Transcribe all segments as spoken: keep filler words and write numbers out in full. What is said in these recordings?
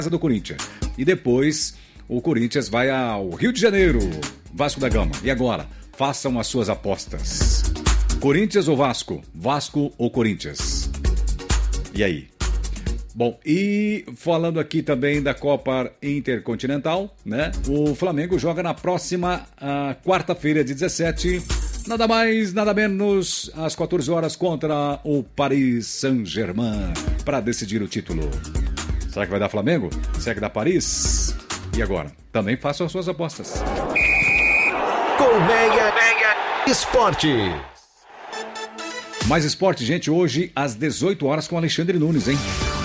do Corinthians. E depois o Corinthians vai ao Rio de Janeiro, Vasco da Gama. E agora, façam as suas apostas. Corinthians ou Vasco? Vasco ou Corinthians? E aí? Bom, e falando aqui também da Copa Intercontinental, né? O Flamengo joga na próxima uh, quarta-feira de dezessete, nada mais, nada menos, às quatorze horas contra o Paris Saint-Germain, para decidir o título. Será que vai dar Flamengo? Será que dá Paris? E agora? Também façam as suas apostas. Colmeia Esporte. Mais esporte, gente, hoje às dezoito horas com Alexandre Nunes, hein?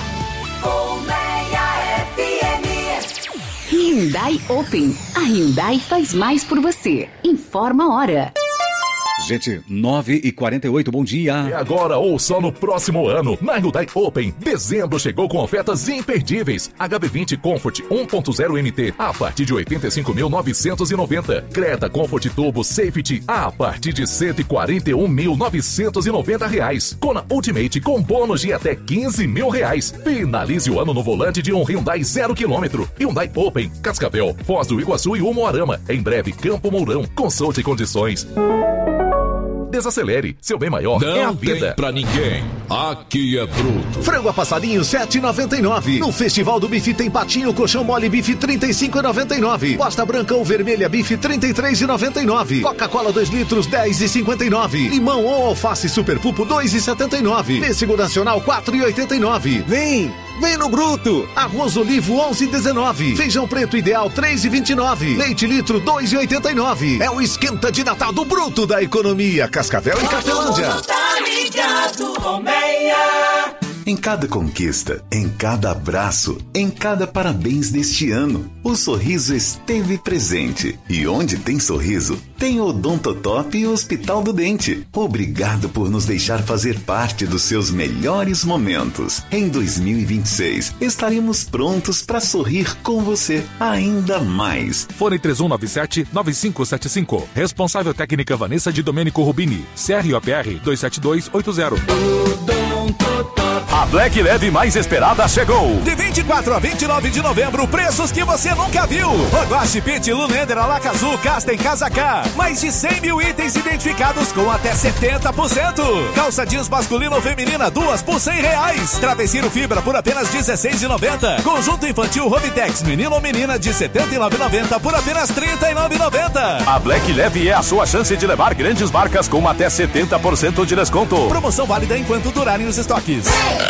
Hyundai Open. A Hyundai faz mais por você. Informa a hora. Gente, nove e quarenta e oito, bom dia. E agora ou só no próximo ano, na Hyundai Open, dezembro chegou com ofertas imperdíveis. H B vinte Comfort um ponto zero N T a partir de oitenta e cinco mil novecentos e noventa. Creta Comfort Turbo Safety a partir de cento e quarenta e um mil novecentos e noventa reais. Kona Ultimate com bônus de até quinze mil reais. Finalize o ano no volante de um Hyundai zero quilômetro. Hyundai Open, Cascavel, Foz do Iguaçu e Umuarama. Em breve, Campo Mourão. Consulte condições. Desacelere, seu bem maior não é a vida. Tem pra ninguém, aqui é bruto. Frango a passarinho sete reais e noventa e nove centavos. No Festival do Bife tem patinho, colchão mole bife trinta e cinco reais e noventa e nove centavos. Costa branca ou vermelha bife trinta e três reais e noventa e nove centavos. Coca-Cola dois litros dez reais e cinquenta e nove centavos. Limão ou alface super pupo dois reais e setenta e nove centavos. Pêssego nacional quatro reais e oitenta e nove centavos. Vem! Vem no Bruto! Arroz olivo onze reais e dezenove centavos. Feijão preto ideal três reais e vinte e nove centavos. Leite litro dois reais e oitenta e nove centavos. É o esquenta de Natal do Bruto da economia. Cascavel e Cafelândia. Tá ligado, Colmeia. Em cada conquista, em cada abraço, em cada parabéns deste ano, o sorriso esteve presente. E onde tem sorriso, tem Odontotop e Hospital do Dente. Obrigado por nos deixar fazer parte dos seus melhores momentos. Em dois mil e vinte e seis, estaremos prontos para sorrir com você ainda mais. Fone três um nove sete nove cinco sete cinco. Responsável técnica Vanessa de Domênico Rubini. C R O P R dois sete dois oito zero. A Black Leve mais esperada chegou. De vinte e quatro a vinte e nove de novembro, preços que você nunca viu. Rogoche, Pit, Lulender, Alakazul, Casten, Casaca. Mais de cem mil itens identificados com até setenta por cento. Calça jeans masculina ou feminina, duas por cem reais. Travesseiro fibra por apenas dezesseis reais e noventa centavos. Conjunto infantil Robitex, menino ou menina, de setenta e nove reais e noventa centavos por apenas trinta e nove reais e noventa centavos. A Black Leve é a sua chance de levar grandes marcas com até setenta por cento de desconto. Promoção válida enquanto durarem os estoques.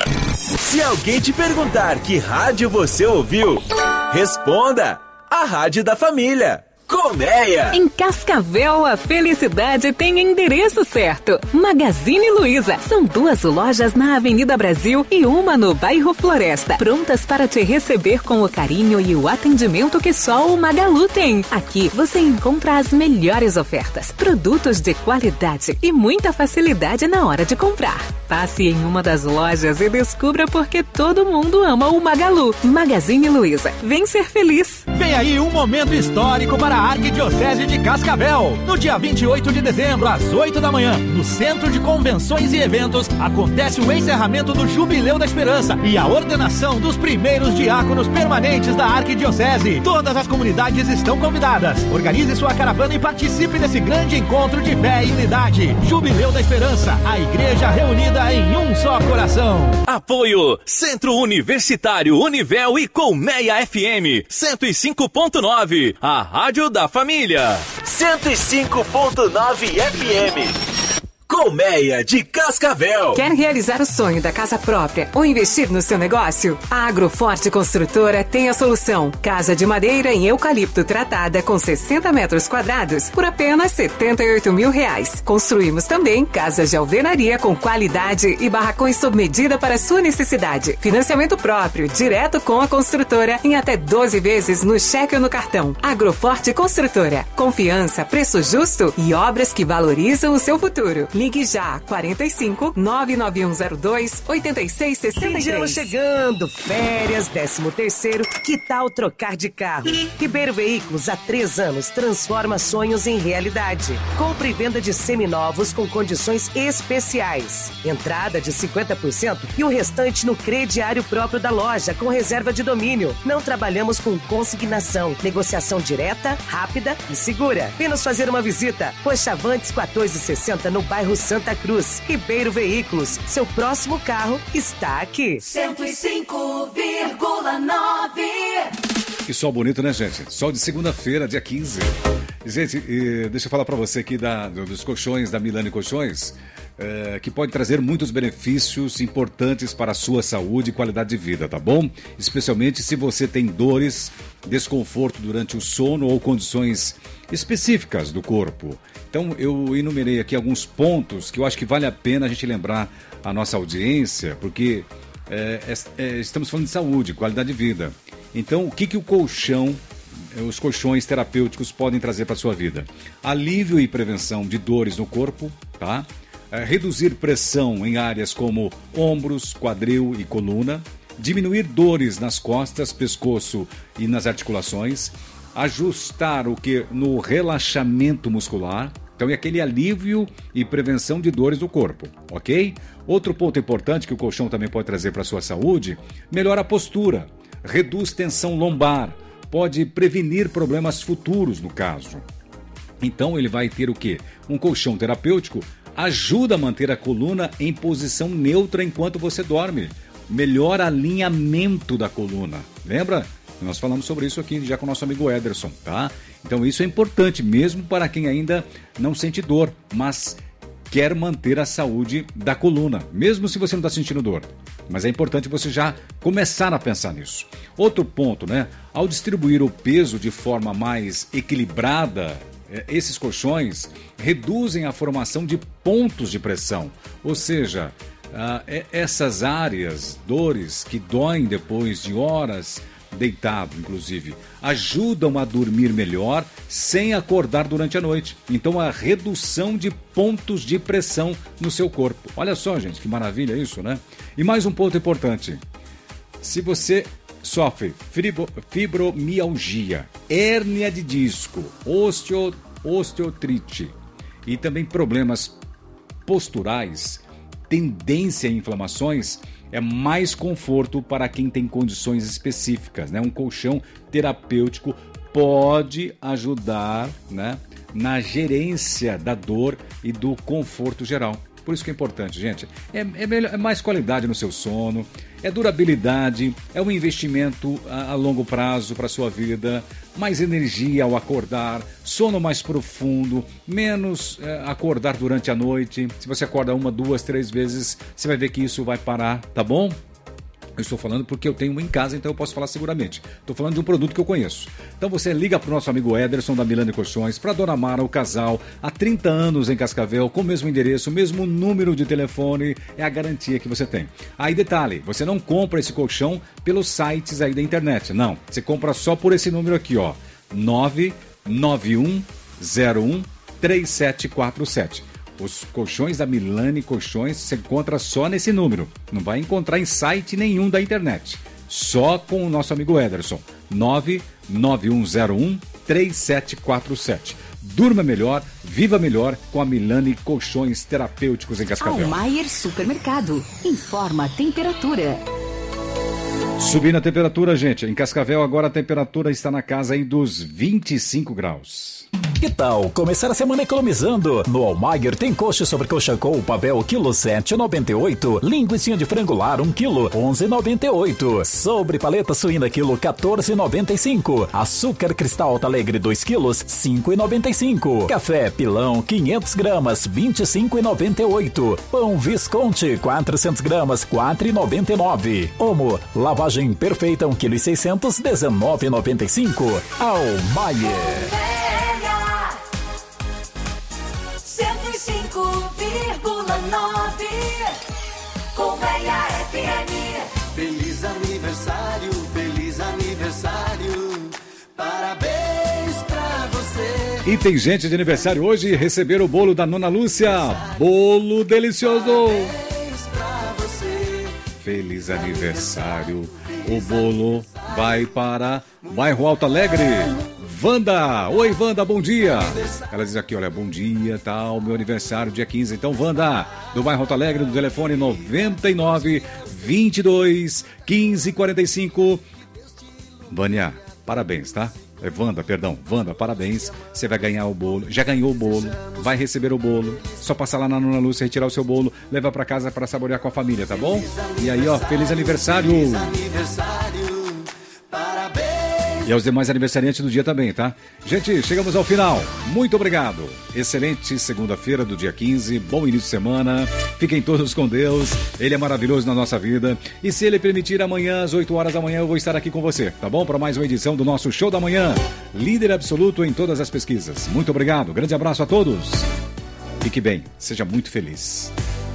Se alguém te perguntar que rádio você ouviu, responda: a Rádio da Família. Colmeia. Em Cascavel, a felicidade tem endereço certo. Magazine Luiza. São duas lojas na Avenida Brasil e uma no bairro Floresta, prontas para te receber com o carinho e o atendimento que só o Magalu tem. Aqui você encontra as melhores ofertas, produtos de qualidade e muita facilidade na hora de comprar. Passe em uma das lojas e descubra por que todo mundo ama o Magalu. Magazine Luiza. Vem ser feliz. Vem aí um momento histórico para a Arquidiocese de Cascavel. No dia vinte e oito de dezembro, às oito da manhã, no Centro de Convenções e Eventos, acontece o encerramento do Jubileu da Esperança e a ordenação dos primeiros diáconos permanentes da Arquidiocese. Todas as comunidades estão convidadas. Organize sua caravana e participe desse grande encontro de fé e unidade. Jubileu da Esperança, a igreja reunida em um só coração. Apoio Centro Universitário Univel e Colmeia F M cento e cinco ponto nove, a rádio da família. cento e cinco ponto nove F M. Colmeia de Cascavel. Quer realizar o sonho da casa própria ou investir no seu negócio? A Agroforte Construtora tem a solução. Casa de madeira em eucalipto tratada com sessenta metros quadrados por apenas setenta e oito mil reais. Construímos também casas de alvenaria com qualidade e barracões sob medida para sua necessidade. Financiamento próprio, direto com a construtora, em até doze vezes no cheque ou no cartão. Agroforte Construtora. Confiança, preço justo e obras que valorizam o seu futuro. Ligue já, quarenta e cinco, nove nove um zero dois, oito seis seis três. Fim de ano chegando, férias, décimo terceiro, que tal trocar de carro? Ribeiro Veículos, há três anos, transforma sonhos em realidade. Compra e venda de seminovos com condições especiais. Entrada de cinquenta por cento e o restante no crediário próprio da loja, com reserva de domínio. Não trabalhamos com consignação, negociação direta, rápida e segura. Vem nos fazer uma visita. Rochavantes quatorze sessenta, no bairro Santa Cruz. Ribeiro Veículos, seu próximo carro está aqui. cento e cinco vírgula nove. Que sol bonito, né, gente? Sol de segunda-feira, dia quinze. Gente, deixa eu falar pra você aqui da, dos colchões, da Milani Colchões, é, que pode trazer muitos benefícios importantes para a sua saúde e qualidade de vida, tá bom? Especialmente se você tem dores, desconforto durante o sono ou condições específicas do corpo. Então, eu enumerei aqui alguns pontos que eu acho que vale a pena a gente lembrar a nossa audiência, porque é, é, estamos falando de saúde, qualidade de vida. Então, o que, que o colchão, os colchões terapêuticos podem trazer para a sua vida? Alívio e prevenção de dores no corpo, tá? É, reduzir pressão em áreas como ombros, quadril e coluna, diminuir dores nas costas, pescoço e nas articulações, ajustar o que no relaxamento muscular. Então é aquele alívio e prevenção de dores do corpo, ok? Outro ponto importante que o colchão também pode trazer para a sua saúde, melhora a postura, reduz tensão lombar, pode prevenir problemas futuros no caso. Então ele vai ter o quê? Um colchão terapêutico ajuda a manter a coluna em posição neutra enquanto você dorme, melhora alinhamento da coluna, lembra? Nós falamos sobre isso aqui já com o nosso amigo Ederson, tá? Então isso é importante mesmo para quem ainda não sente dor, mas quer manter a saúde da coluna, mesmo se você não está sentindo dor. Mas é importante você já começar a pensar nisso. Outro ponto, né? Ao distribuir o peso de forma mais equilibrada, esses colchões reduzem a formação de pontos de pressão, ou seja, essas áreas, dores que doem depois de horas deitado, inclusive, ajudam a dormir melhor sem acordar durante a noite. Então, a redução de pontos de pressão no seu corpo. Olha só, gente, que maravilha isso, né? E mais um ponto importante. Se você sofre fibro, fibromialgia, hérnia de disco, osteo, osteotrite e também problemas posturais, tendência a inflamações, é mais conforto para quem tem condições específicas, né? Um colchão terapêutico pode ajudar, né, na gerência da dor e do conforto geral. Por isso que é importante, gente. É, é, melhor, é mais qualidade no seu sono, é durabilidade, é um investimento a, a longo prazo para a sua vida, mais energia ao acordar, sono mais profundo, menos é, acordar durante a noite. Se você acorda uma, duas, três vezes, você vai ver que isso vai parar, tá bom? Eu estou falando porque eu tenho um em casa, então eu posso falar seguramente. Estou falando de um produto que eu conheço. Então você liga para o nosso amigo Ederson da Milani Colchões, para a Dona Mara, o casal, há trinta anos em Cascavel, com o mesmo endereço, o mesmo número de telefone, é a garantia que você tem. Aí detalhe, você não compra esse colchão pelos sites aí da internet, não. Você compra só por esse número aqui, ó, nove nove um zero um três sete quatro sete. Os colchões da Milani Colchões você encontra só nesse número. Não vai encontrar em site nenhum da internet. Só com o nosso amigo Ederson. nove nove um zero um três sete quatro sete. Durma melhor, viva melhor com a Milani Colchões Terapêuticos em Cascavel. Almaier Supermercado. Informa a temperatura. Subindo a temperatura, gente. Em Cascavel agora a temperatura está na casa aí dos vinte e cinco graus. Que tal começar a semana economizando? No Almaier tem coxa sobre coxa com Pavel, quilo sete reais e noventa e oito centavos. Linguicinha de frango lar, um quilo, onze reais e noventa e oito centavos. Sobre paleta suína, quilo, quatorze reais e noventa e cinco centavos. Açúcar cristal Alta Alegre, dois quilos, cinco reais e noventa e cinco centavos. Café Pilão, quinhentas gramas, vinte e cinco reais e noventa e oito centavos. Pão Visconti, quatrocentas gramas, quatro reais e noventa e nove centavos. Omo, lavagem perfeita, um quilo e seiscentos, dezenove reais e noventa e cinco centavos. Almaier. cento e cinco vírgula nove Colmeia F M. Feliz aniversário, feliz aniversário. Parabéns pra você. E tem gente de aniversário hoje e receber o bolo da Nona Lúcia. Bolo delicioso. Feliz aniversário. O bolo vai para bairro Alto Alegre. Wanda, oi Wanda, bom dia. Ela diz aqui, olha, bom dia, tal, meu aniversário dia quinze. Então Wanda, do bairro Alto Alegre, do telefone noventa e nove, vinte e dois, quinze, quarenta e cinco. Vânia, parabéns, tá? É Wanda, perdão, Wanda, parabéns. Você vai ganhar o bolo, já ganhou o bolo, vai receber o bolo. Só passar lá na Nona Lúcia, retirar o seu bolo, levar pra casa pra saborear com a família, tá bom? E aí, ó, feliz aniversário. Feliz aniversário, parabéns. E aos demais aniversariantes do dia também, tá? Gente, chegamos ao final. Muito obrigado. Excelente segunda-feira do dia quinze. Bom início de semana. Fiquem todos com Deus. Ele é maravilhoso na nossa vida. E se Ele permitir, amanhã, às oito horas da manhã, eu vou estar aqui com você, tá bom? Para mais uma edição do nosso Show da Manhã. Líder absoluto em todas as pesquisas. Muito obrigado. Grande abraço a todos. Fique bem. Seja muito feliz.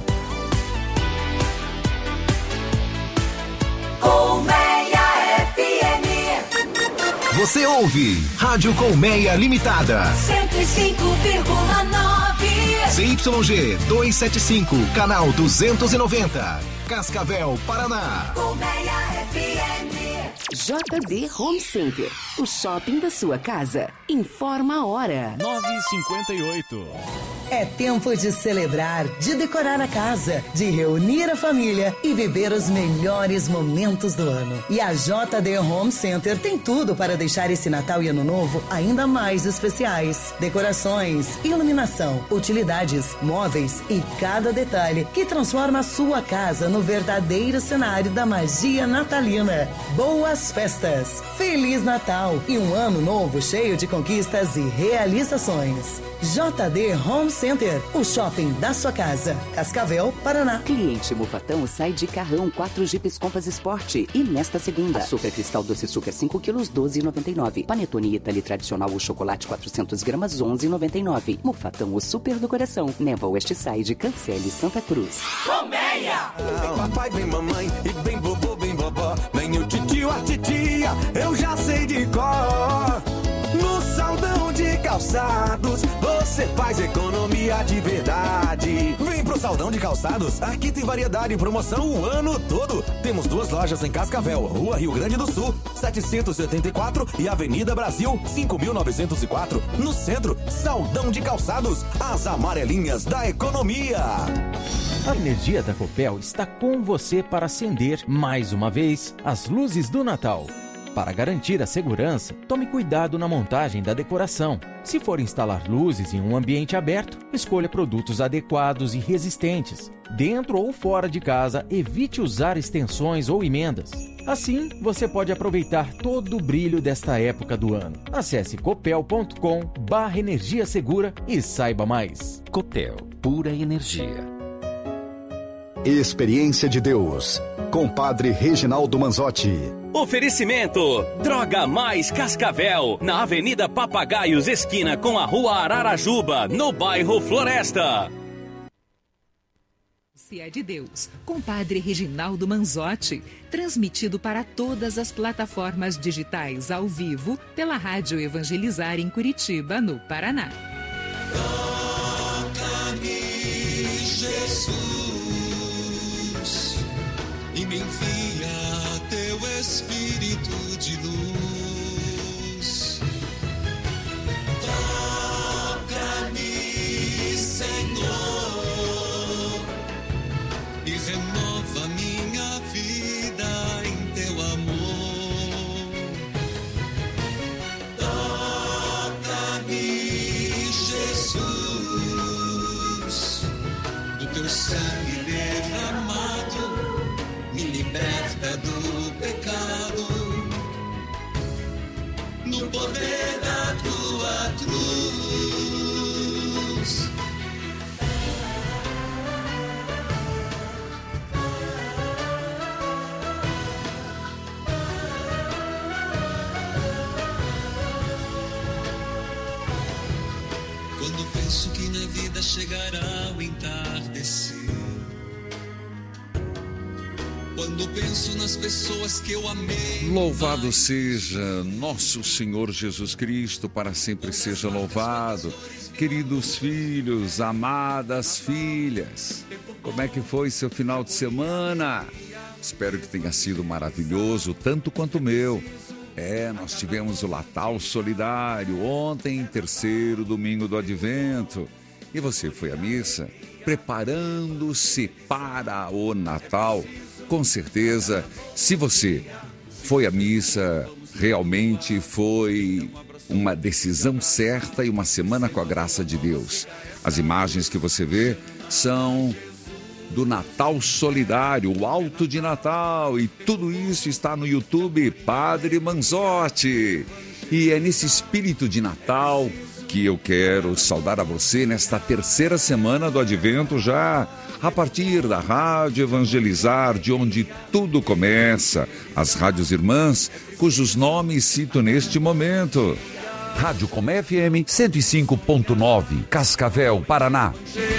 Você ouve Rádio Colmeia Limitada. cento e cinco vírgula nove. C Y G duzentos e setenta e cinco, canal duzentos e noventa. Cascavel, Paraná. Colmeia F M. J D Home Center, o shopping da sua casa. Informa a hora. nove e cinquenta e oito. É tempo de celebrar, de decorar a casa, de reunir a família e viver os melhores momentos do ano. E a J D Home Center tem tudo para deixar esse Natal e Ano Novo ainda mais especiais. Decorações, iluminação, utilidades, móveis e cada detalhe que transforma a sua casa no verdadeiro cenário da magia natalina. Boas festas, Feliz Natal e um ano novo cheio de conquistas e realizações. J D Home Center, o shopping da sua casa. Cascavel, Paraná. Cliente Mufatão sai de carrão quatro Jeeps Compass Sport. E nesta segunda, açúcar cristal doce açúcar cinco quilos, doze e noventa e nove. Panetone Italy tradicional o chocolate quatrocentas gramas, onze e noventa e nove. Mufatão, o super do coração. Neva West Side, Cancele, Santa Cruz. Colmeia! Vem papai, vem mamãe, e vem vovô, vem vovó. Vem o titio, a titia, eu já sei de cor. No Saldão de Calçados, você faz economia de verdade. Vem pro Saldão de Calçados, aqui tem variedade e promoção o ano todo. Temos duas lojas em Cascavel, Rua Rio Grande do Sul, setecentos e setenta e quatro e Avenida Brasil, cinco mil novecentos e quatro. No centro, Saldão de Calçados, as amarelinhas da economia. A energia da Copel está com você para acender, mais uma vez, as luzes do Natal. Para garantir a segurança, tome cuidado na montagem da decoração. Se for instalar luzes em um ambiente aberto, escolha produtos adequados e resistentes. Dentro ou fora de casa, evite usar extensões ou emendas. Assim, você pode aproveitar todo o brilho desta época do ano. Acesse copel ponto com barra energia segura e saiba mais. Copel, pura energia. Experiência de Deus, com Padre Reginaldo Manzotti. Oferecimento Droga Mais Cascavel, na Avenida Papagaios, esquina com a Rua Ararajuba, no bairro Floresta. Se é de Deus, com Padre Reginaldo Manzotti, transmitido para todas as plataformas digitais ao vivo pela Rádio Evangelizar em Curitiba, no Paraná. Toca-me, Jesus, e me envia teu Espírito de luz. Toca-me, Senhor, e renova minha vida em teu amor. Toca-me, Jesus, do teu sangue derramado me liberta do pecado, no poder da tua cruz. Quando penso que na vida chegará o entardecer, quando penso nas pessoas que eu amei. Louvado seja nosso Senhor Jesus Cristo, para sempre seja louvado. Queridos filhos, amadas filhas, como é que foi seu final de semana? Espero que tenha sido maravilhoso, tanto quanto o meu. É, nós tivemos o Natal Solidário ontem, terceiro domingo do Advento. E você foi à missa, preparando-se para o Natal. Com certeza, se você foi à missa, realmente foi uma decisão certa e uma semana com a graça de Deus. As imagens que você vê são do Natal Solidário, o Alto de Natal, e tudo isso está no YouTube Padre Manzotti. E é nesse espírito de Natal que eu quero saudar a você nesta terceira semana do Advento, já a partir da Rádio Evangelizar, de onde tudo começa, as rádios irmãs, cujos nomes cito neste momento. Rádio Com F M cento e cinco ponto nove, Cascavel, Paraná.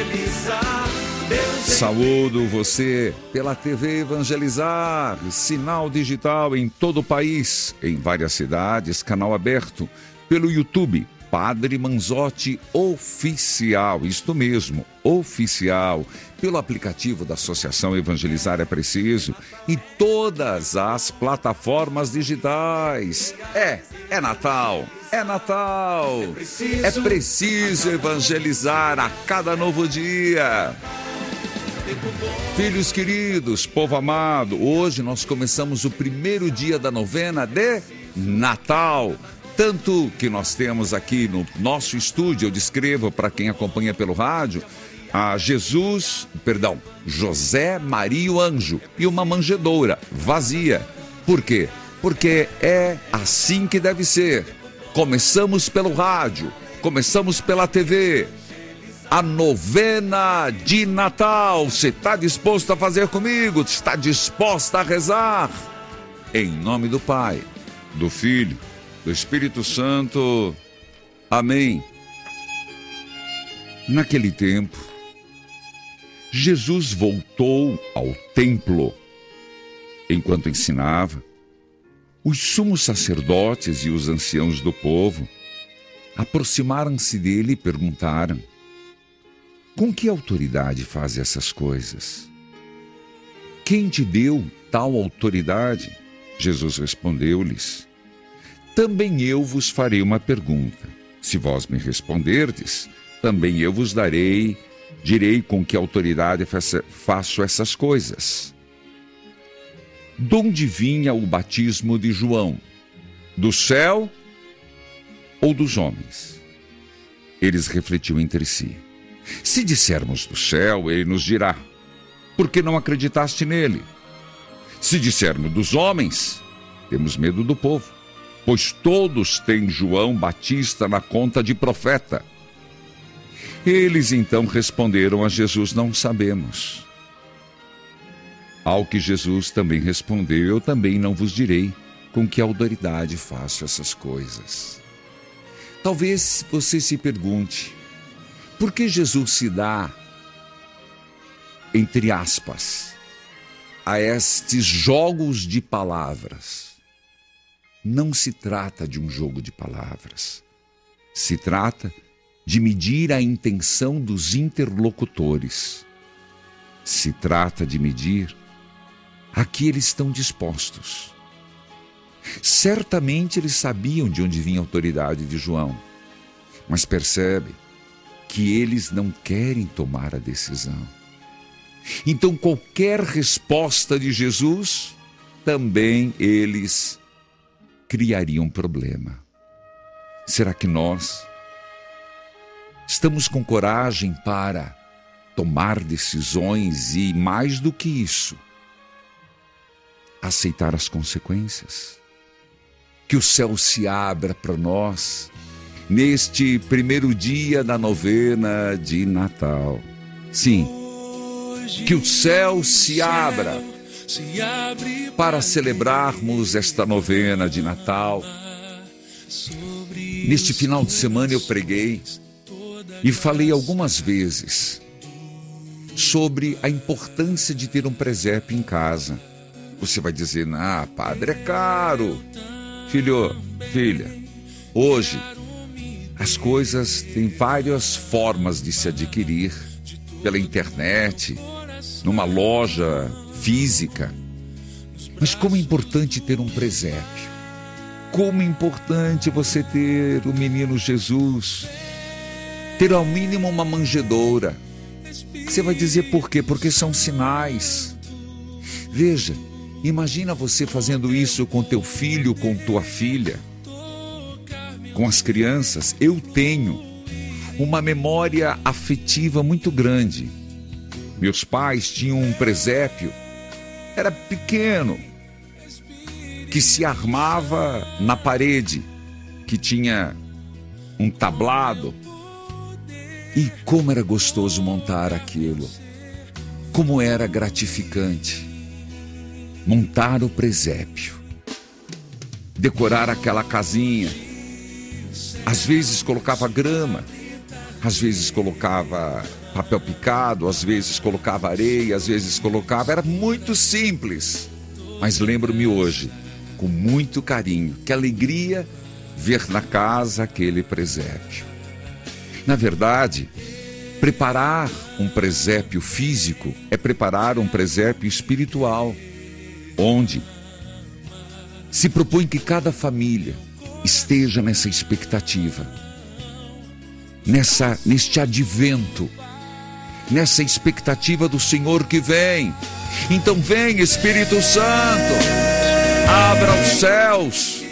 Saúdo você pela T V Evangelizar, sinal digital em todo o país, em várias cidades, canal aberto, pelo YouTube, Padre Manzotti Oficial, isto mesmo, oficial, pelo aplicativo da Associação Evangelizar é Preciso e todas as plataformas digitais. É, é Natal, é Natal, é preciso, é preciso evangelizar a cada novo dia. Filhos queridos, povo amado, hoje nós começamos o primeiro dia da novena de Natal. Tanto que nós temos aqui no nosso estúdio, eu descrevo para quem acompanha pelo rádio, a Jesus, perdão, José, Maria e o Anjo, e uma manjedoura vazia. Por quê? Porque é assim que deve ser. Começamos pelo rádio, começamos pela T V. A novena de Natal, você está disposto a fazer comigo? Está disposta a rezar? Em nome do Pai, do Filho, do Espírito Santo. Amém. Naquele tempo, Jesus voltou ao templo. Enquanto ensinava, os sumos sacerdotes e os anciãos do povo aproximaram-se dele e perguntaram: com que autoridade faz essas coisas? Quem te deu tal autoridade? Jesus respondeu-lhes: também eu vos farei uma pergunta. Se vós me responderdes, também eu vos darei, direi com que autoridade faço essas coisas. De onde vinha o batismo de João? Do céu ou dos homens? Eles refletiam entre si. Se dissermos do céu, ele nos dirá: por que não acreditaste nele? Se dissermos dos homens, temos medo do povo, pois todos têm João Batista na conta de profeta. Eles então responderam a Jesus: não sabemos. Ao que Jesus também respondeu: eu também não vos direi com que autoridade faço essas coisas. Talvez você se pergunte, por que Jesus se dá, entre aspas, a estes jogos de palavras? Não se trata de um jogo de palavras. Se trata de medir a intenção dos interlocutores. Se trata de medir a que eles estão dispostos. Certamente eles sabiam de onde vinha a autoridade de João, mas percebe que eles não querem tomar a decisão. Então qualquer resposta de Jesus, também eles criariam problema. Será que nós estamos com coragem para tomar decisões e, mais do que isso, aceitar as consequências? Que o céu se abra para nós neste primeiro dia da novena de Natal. Sim, que o céu se abra para celebrarmos esta novena de Natal. Neste final de semana eu preguei e falei algumas vezes sobre a importância de ter um presépio em casa. Você vai dizer, ah, padre, é caro. Filho, filha, hoje as coisas têm várias formas de se adquirir pela internet, numa loja física. Mas como é importante ter um presépio. Como é importante você ter o menino Jesus. Ter ao mínimo uma manjedoura. Você vai dizer por quê? Porque são sinais. Veja, imagina você fazendo isso com teu filho, com tua filha, com as crianças. Eu tenho uma memória afetiva muito grande. Meus pais tinham um presépio, era pequeno, que se armava na parede, que tinha um tablado. E como era gostoso montar aquilo, como era gratificante montar o presépio, decorar aquela casinha. Às vezes colocava grama, às vezes colocava papel picado, às vezes colocava areia, às vezes colocava... Era muito simples, mas lembro-me hoje, com muito carinho, que alegria ver na casa aquele presépio. Na verdade, preparar um presépio físico é preparar um presépio espiritual, onde se propõe que cada família esteja nessa expectativa, nessa, neste advento, nessa expectativa do Senhor que vem. Então vem, Espírito Santo, abra os céus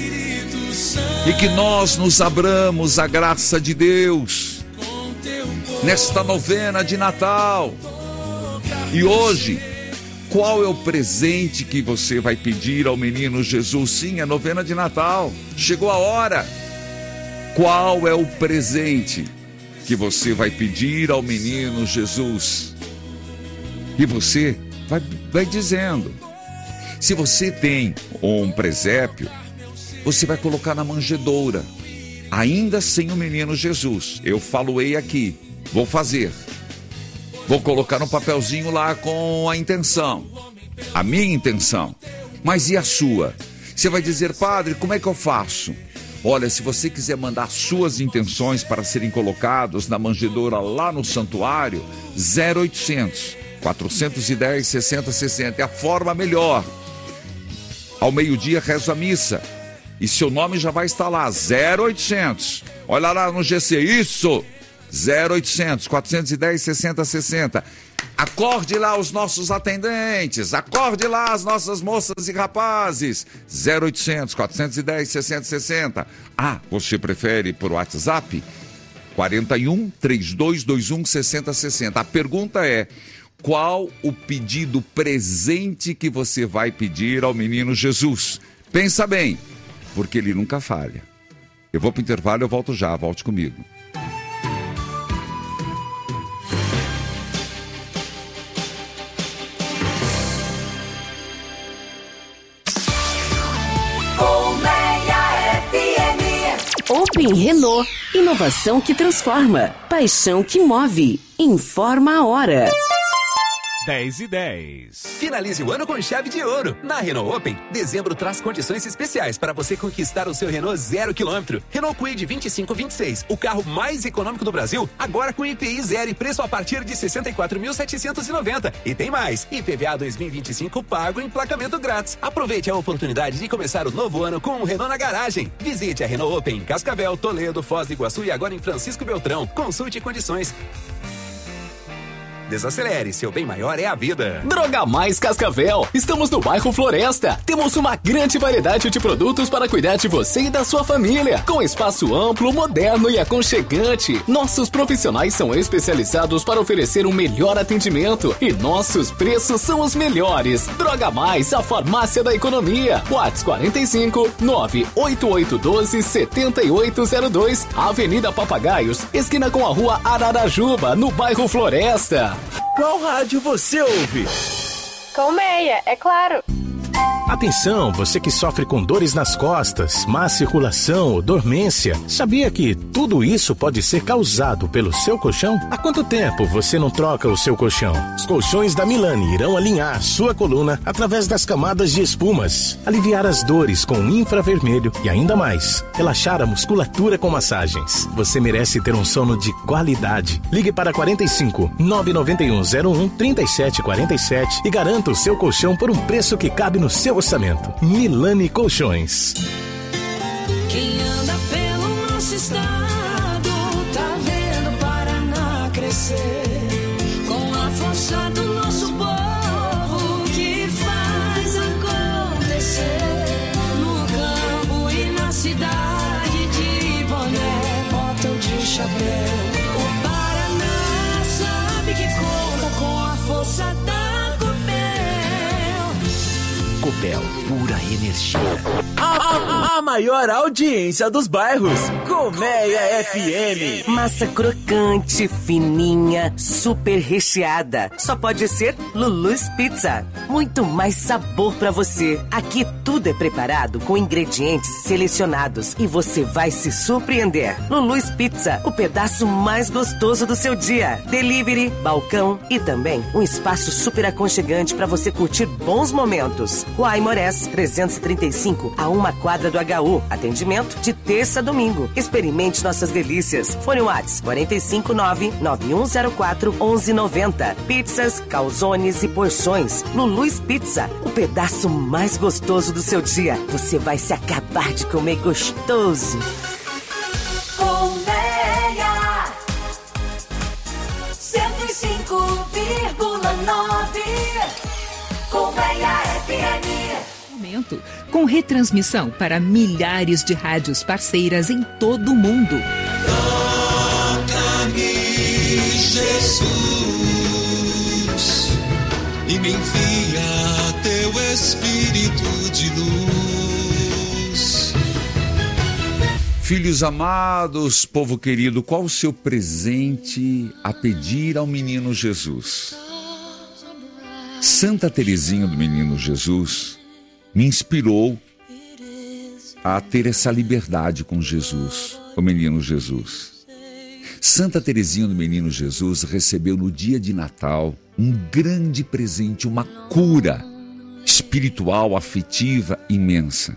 e que nós nos abramos à graça de Deus nesta novena de Natal. E hoje, qual é o presente que você vai pedir ao menino Jesus? Sim, é novena de Natal. Chegou a hora. Qual é o presente que você vai pedir ao menino Jesus? E você vai, vai dizendo. Se você tem um presépio, você vai colocar na manjedoura, ainda sem o menino Jesus. Eu faloei aqui, vou fazer. Vou colocar no papelzinho lá com a intenção, a minha intenção. Mas e a sua? Você vai dizer, padre, como é que eu faço? Olha, se você quiser mandar suas intenções para serem colocados na manjedoura lá no santuário, zero oitocentos, quatrocentos e dez, sessenta, sessenta. É a forma melhor. Ao meio-dia rezo a missa e seu nome já vai estar lá, zero oitocentos. Olha lá no G C, isso! zero oitocentos, quatrocentos e dez, sessenta, sessenta. Acorde lá os nossos atendentes, acorde lá as nossas moças e rapazes. zero oitocentos, quatrocentos e dez, sessenta, sessenta. Ah, você prefere por WhatsApp? quarenta e um, trinta e dois, vinte e um, sessenta, sessenta. A pergunta é, qual o pedido presente que você vai pedir ao menino Jesus? Pensa bem, porque ele nunca falha. Eu vou para o intervalo, eu volto já, volte comigo. Open Renault. Inovação que transforma. Paixão que move. Informa a hora. dez e dez. Finalize o ano com chave de ouro. Na Renault Open, dezembro traz condições especiais para você conquistar o seu Renault zero quilômetro. Renault Kwid vinte e cinco vinte e seis, o carro mais econômico do Brasil, agora com I P I zero e preço a partir de sessenta e quatro mil setecentos e noventa. E tem mais, I P V A dois mil e vinte e cinco pago e emplacamento grátis. Aproveite a oportunidade de começar o novo ano com um Renault na garagem. Visite a Renault Open em Cascavel, Toledo, Foz do Iguaçu e agora em Francisco Beltrão. Consulte condições. Desacelere, seu bem maior é a vida. Droga Mais Cascavel. Estamos no bairro Floresta. Temos uma grande variedade de produtos para cuidar de você e da sua família. Com espaço amplo, moderno e aconchegante. Nossos profissionais são especializados para oferecer um melhor atendimento. E nossos preços são os melhores. Droga Mais, a farmácia da economia. WhatsApp quarenta e cinco, nove oito oito um dois, sete oito zero dois. Avenida Papagaios, esquina com a rua Ararajuba, no bairro Floresta. Qual rádio você ouve? Colmeia, é claro. Atenção, você que sofre com dores nas costas, má circulação ou dormência. Sabia que tudo isso pode ser causado pelo seu colchão? Há quanto tempo você não troca o seu colchão? Os colchões da Milani irão alinhar sua coluna através das camadas de espumas, aliviar as dores com infravermelho e ainda mais, relaxar a musculatura com massagens. Você merece ter um sono de qualidade. Ligue para quarenta e cinco, nove nove um zero um, trinta e sete quarenta e sete e garanta o seu colchão por um preço que cabe no seu orçamento. Milani Colchões. Quem anda pelo nosso estado tá vendo o Paraná crescer. Com a força do nosso povo que faz acontecer. No campo e na cidade, de boné, bota ou de chapéu. O Paraná sabe que conta com a força da Copel, pura energia. A, a, a maior audiência dos bairros. Colmeia F M. Massa crocante, fininha, super recheada. Só pode ser Lulu's Pizza. Muito mais sabor pra você. Aqui tudo é preparado com ingredientes selecionados e você vai se surpreender. Lulu's Pizza, o pedaço mais gostoso do seu dia. Delivery, balcão e também um espaço super aconchegante pra você curtir bons momentos. Rua Aimorés, trezentos e trinta e cinco, a uma quadra do H U. Atendimento de terça a domingo. Experimente nossas delícias. Fone Whats quarenta e cinco, nove nove um zero quatro, onze noventa. Pizzas, calzones e porções. Lulu's Pizza, o pedaço mais gostoso do seu dia. Você vai se acabar de comer gostoso. Colmeia cento e cinco vírgula nove. Colmeia F M. Momento, com retransmissão para milhares de rádios parceiras em todo o mundo. Toca-me, Jesus, e me envia teu Espírito de luz. Filhos amados, povo querido, qual o seu presente a pedir ao menino Jesus? Santa Teresinha do Menino Jesus me inspirou a ter essa liberdade com Jesus, o Menino Jesus. Santa Teresinha do Menino Jesus recebeu no dia de Natal um grande presente, uma cura espiritual, afetiva, imensa.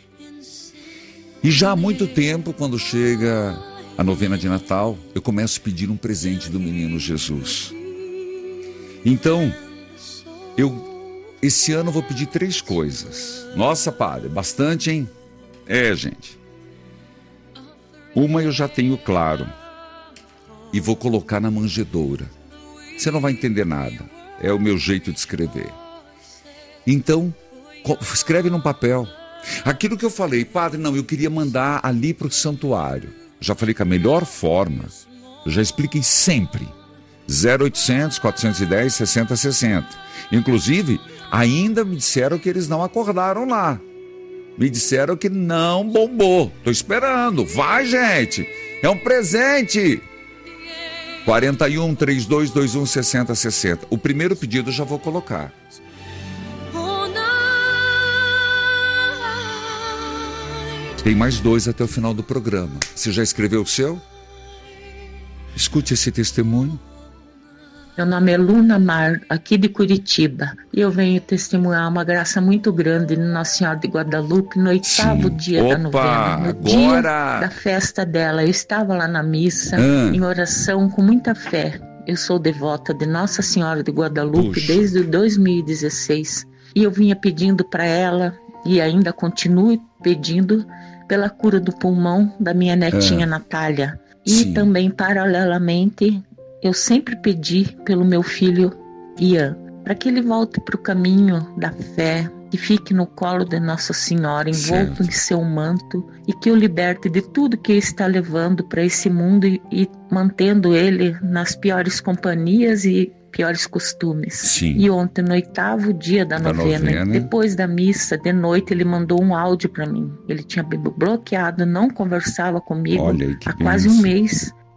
E já há muito tempo, quando chega a novena de Natal, eu começo a pedir um presente do Menino Jesus. Então, eu, esse ano, vou pedir três coisas. Nossa, padre, bastante, hein? É, gente. Uma eu já tenho claro. E vou colocar na manjedoura. Você não vai entender nada. É o meu jeito de escrever. Então, escreve num papel. Aquilo que eu falei, padre, não, eu queria mandar ali para o santuário. Já falei que a melhor forma, eu já expliquei sempre. zero oitocentos, quatrocentos e dez, sessenta sessenta. Inclusive, ainda me disseram que eles não acordaram lá. Me disseram que não bombou. Tô esperando. Vai, gente. É um presente. quarenta e um, trinta e dois, vinte e um, sessenta sessenta. O primeiro pedido eu já vou colocar. Tem mais dois até o final do programa. Você já escreveu o seu? Escute esse testemunho. Meu nome é Luna Mar, aqui de Curitiba, e eu venho testemunhar uma graça muito grande de Nossa Senhora de Guadalupe no oitavo Sim. dia Opa, da novena, no agora... dia da festa dela. Eu estava lá na missa, ah. em oração com muita fé. Eu sou devota de Nossa Senhora de Guadalupe Puxa. desde dois mil e dezesseis, e eu vinha pedindo para ela, e ainda continuo pedindo, pela cura do pulmão da minha netinha ah. Natália. E Sim. também, paralelamente, eu sempre pedi pelo meu filho Ian, para que ele volte para o caminho da fé, que fique no colo de Nossa Senhora, envolto certo. em seu manto, e que o liberte de tudo que ele está levando para esse mundo e, e mantendo ele nas piores companhias e piores costumes. Sim. E ontem, no oitavo dia da, da novena, novena, depois da missa, de noite, ele mandou um áudio para mim. Ele tinha bloqueado, não conversava comigo Olha, há quase um mês.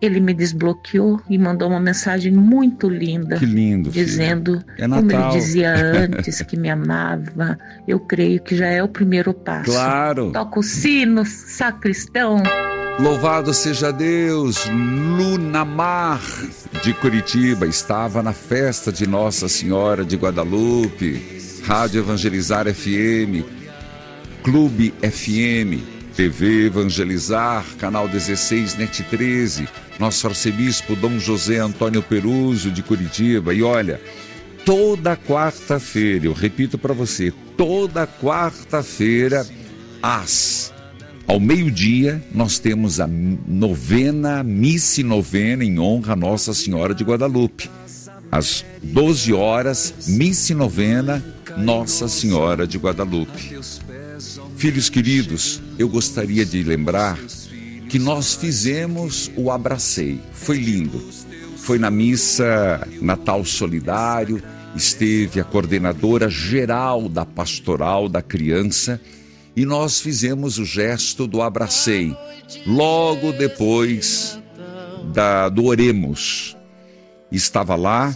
ele me desbloqueou e mandou uma mensagem muito linda. Que lindo, filho. Dizendo, É como ele Natal. dizia antes, que me amava. Eu creio que já é o primeiro passo. Claro. Toca o sino, sacristão. Louvado seja Deus. Lunamar de Curitiba estava na festa de Nossa Senhora de Guadalupe. Rádio Evangelizar F M, Clube F M, T V Evangelizar, Canal dezesseis, Net treze, nosso arcebispo Dom José Antônio Peruzzo de Curitiba. E olha, toda quarta-feira, eu repito para você, toda quarta-feira, às, ao meio-dia, nós temos a novena, missa e novena em honra a Nossa Senhora de Guadalupe. Às doze horas, missa e novena, Nossa Senhora de Guadalupe. Filhos queridos, eu gostaria de lembrar que nós fizemos o Abracei. Foi lindo. Foi na missa Natal Solidário, esteve a coordenadora geral da Pastoral da Criança e nós fizemos o gesto do Abracei, logo depois da, do Oremos. Estava lá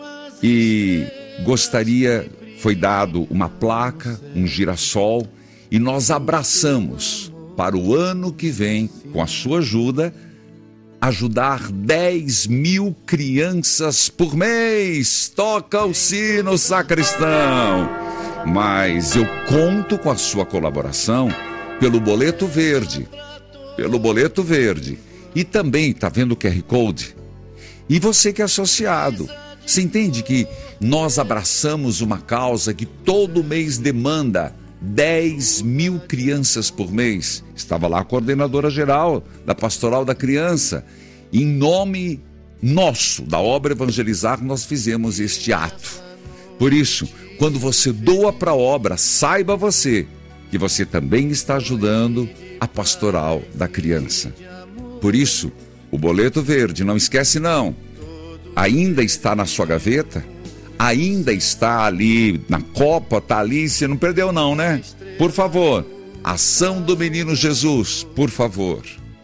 e gostaria, foi dado uma placa, um girassol, e nós abraçamos para o ano que vem, com a sua ajuda, ajudar dez mil crianças por mês. Toca o sino, sacristão. Mas eu conto com a sua colaboração pelo boleto verde, pelo boleto verde. E também, está vendo o Q R Code? E você que é associado, você entende que nós abraçamos uma causa que todo mês demanda dez mil crianças por mês? Estava lá a coordenadora geral da Pastoral da Criança. Em nome nosso, da obra Evangelizar, nós fizemos este ato. Por isso, quando você doa para a obra, saiba você que você também está ajudando a Pastoral da Criança. Por isso, o boleto verde, não esquece não, ainda está na sua gaveta, ainda está ali na copa, está ali, você não perdeu não, né? Por favor, Ação do Menino Jesus, por favor.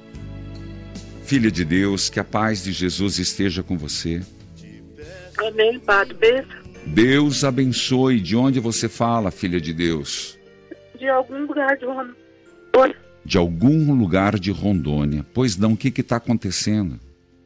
Filha de Deus, que a paz de Jesus esteja com você. Amém, Padre. Beijo. Deus abençoe. De onde você fala, filha de Deus? De algum lugar de Rondônia. De algum lugar de Rondônia. Pois não, o que está acontecendo?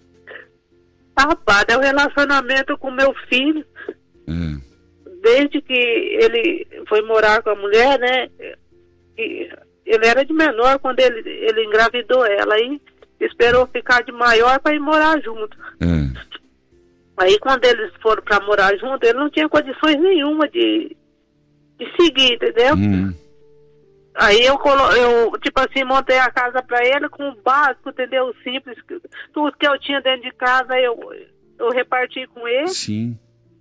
Ah, Padre, é o relacionamento com meu filho. É. Desde que ele foi morar com a mulher, né? E ele era de menor quando ele, ele engravidou ela. Aí esperou ficar de maior para ir morar junto. É. Aí quando eles foram para morar junto, ele não tinha condições nenhuma de, de seguir, entendeu? Hum. Aí eu, colo, eu, tipo assim, montei a casa para ele com o básico, entendeu? Simples. Tudo que eu tinha dentro de casa, eu, eu reparti com ele. Sim.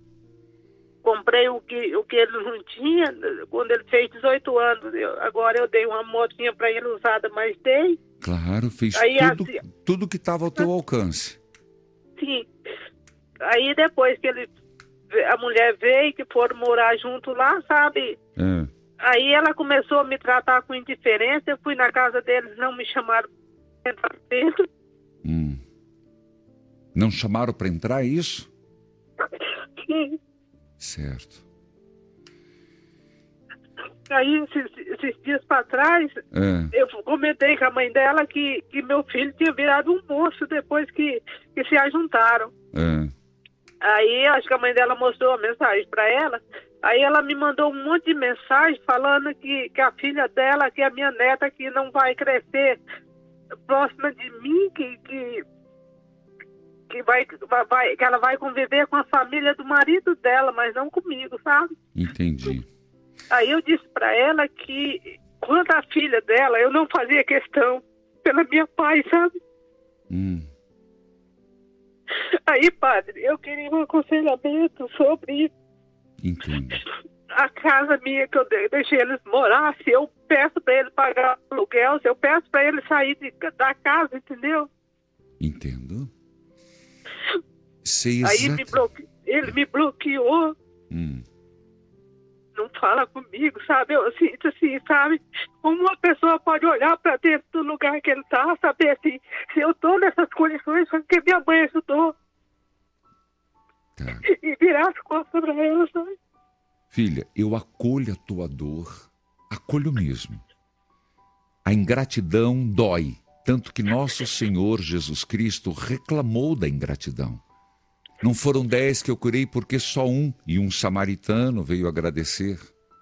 Comprei o que, o que ele não tinha. Quando ele fez dezoito anos, eu, agora eu dei uma motinha para ele usada, mas dei. Claro, fez Aí, tudo, assim, tudo que estava ao teu alcance. Sim. Aí depois que ele, a mulher veio, que foram morar junto lá, sabe? É. Aí ela começou a me tratar com indiferença. Eu fui na casa deles, não me chamaram para entrar dentro. Hum. Não chamaram para entrar, é isso? Sim. Certo. Aí, esses, esses dias para trás, É. eu comentei com a mãe dela que, que meu filho tinha virado um moço depois que, que se ajuntaram. É. Aí, acho que a mãe dela mostrou a mensagem para ela. Aí ela me mandou um monte de mensagem falando que, que a filha dela, que é a minha neta, que não vai crescer próxima de mim, que, que, que, vai, vai, que ela vai conviver com a família do marido dela, mas não comigo, sabe? Entendi. Aí eu disse para ela que, quanto à filha dela, eu não fazia questão pela minha pai, sabe? Hum. Aí, padre, eu queria um aconselhamento sobre isso. Entendo. A casa minha que eu deixei eles morar, se eu peço para ele pagar aluguel, se eu peço para ele sair de, da casa, entendeu? Entendo. Sei Aí exata- me bloque... ele me bloqueou. Hum. não fala comigo, sabe? Eu sinto assim, sabe? Como uma pessoa pode olhar para dentro do lugar que ele tá, saber assim, se eu tô nessas condições, foi porque minha mãe ajudou. Tá. E virar as costas para ela, sabe? Filha, eu acolho a tua dor, acolho mesmo. A ingratidão dói, tanto que nosso Senhor Jesus Cristo reclamou da ingratidão. Não foram dez que eu curei porque só um, e um samaritano veio agradecer.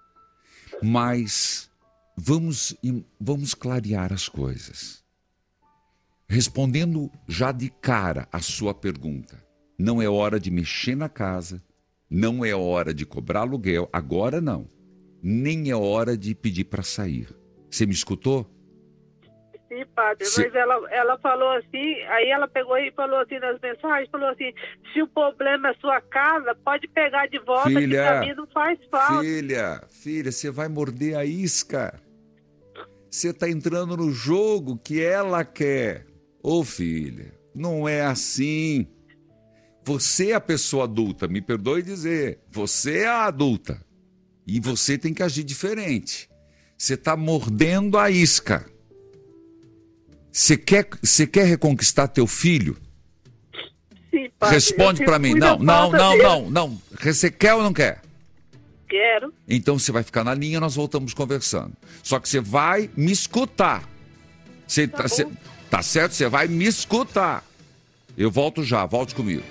Mas vamos, vamos clarear as coisas. Respondendo já de cara a sua pergunta, não é hora de mexer na casa, não é hora de cobrar aluguel, agora não. Nem é hora de pedir para sair. Você me escutou? Sim, padre, Cê... mas ela, ela falou assim, aí ela pegou e falou assim nas mensagens, falou assim, se o problema é sua casa, pode pegar de volta, filha, que pra mim não faz falta. Filha, filha, você vai morder a isca. Você está entrando no jogo que ela quer. Ô filha, não é assim. Você é a pessoa adulta, me perdoe dizer, você é a adulta. E você tem que agir diferente. Você está mordendo a isca. Você quer, você quer reconquistar teu filho? Sim, padre. Responde para mim. Não, não, não, não, não. Você quer ou não quer? Quero. Então você vai ficar na linha, nós voltamos conversando. Só que você vai me escutar. Você tá, cê, tá certo? Você vai me escutar. Eu volto já, volte comigo.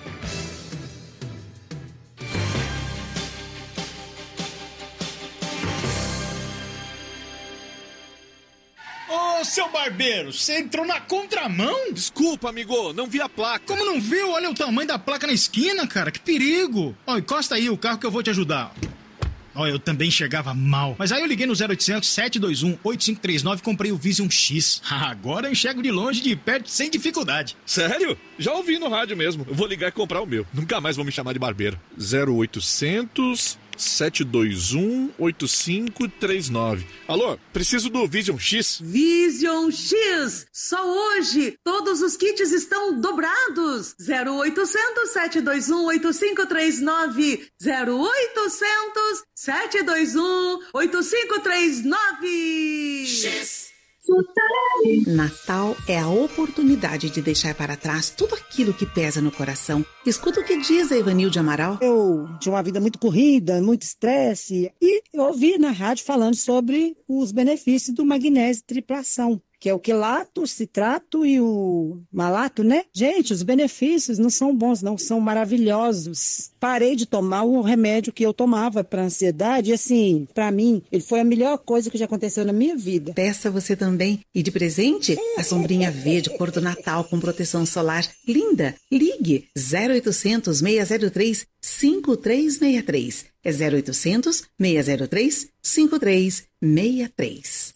Ô, seu barbeiro, você entrou na contramão? Desculpa, amigo, não vi a placa. Como não viu? Olha o tamanho da placa na esquina, cara, que perigo. Ó, encosta aí o carro que eu vou te ajudar. Ó, eu também enxergava mal. Mas aí eu liguei no zero oitocentos, sete dois um, oito cinco três nove e comprei o Vision X. Agora eu enxergo de longe, de perto, sem dificuldade. Sério? Já ouvi no rádio mesmo. Eu vou ligar e comprar o meu. Nunca mais vou me chamar de barbeiro. zero oitocentos, sete dois um, oito cinco três nove. Alô, preciso do Vision X. Vision X! Só hoje, todos os kits estão dobrados. zero oitocentos, sete dois um, oito cinco três nove. zero oitocentos, sete dois um, oito cinco três nove. X! Natal é a oportunidade de deixar para trás tudo aquilo que pesa no coração. Escuta o que diz a Evanilde Amaral. Eu tinha uma vida muito corrida, muito estresse, e eu ouvi na rádio falando sobre os benefícios do magnésio triplação, que é o quelato, o citrato e o malato, né? Gente, os benefícios não são bons, não, são maravilhosos. Parei de tomar o remédio que eu tomava para ansiedade e, assim, para mim, ele foi a melhor coisa que já aconteceu na minha vida. Peça você também. E de presente, a sombrinha verde cor do Natal com proteção solar linda. Ligue zero oitocentos, seis zero três, cinco três seis três. É zero oitocentos, seis zero três, cinco três seis três.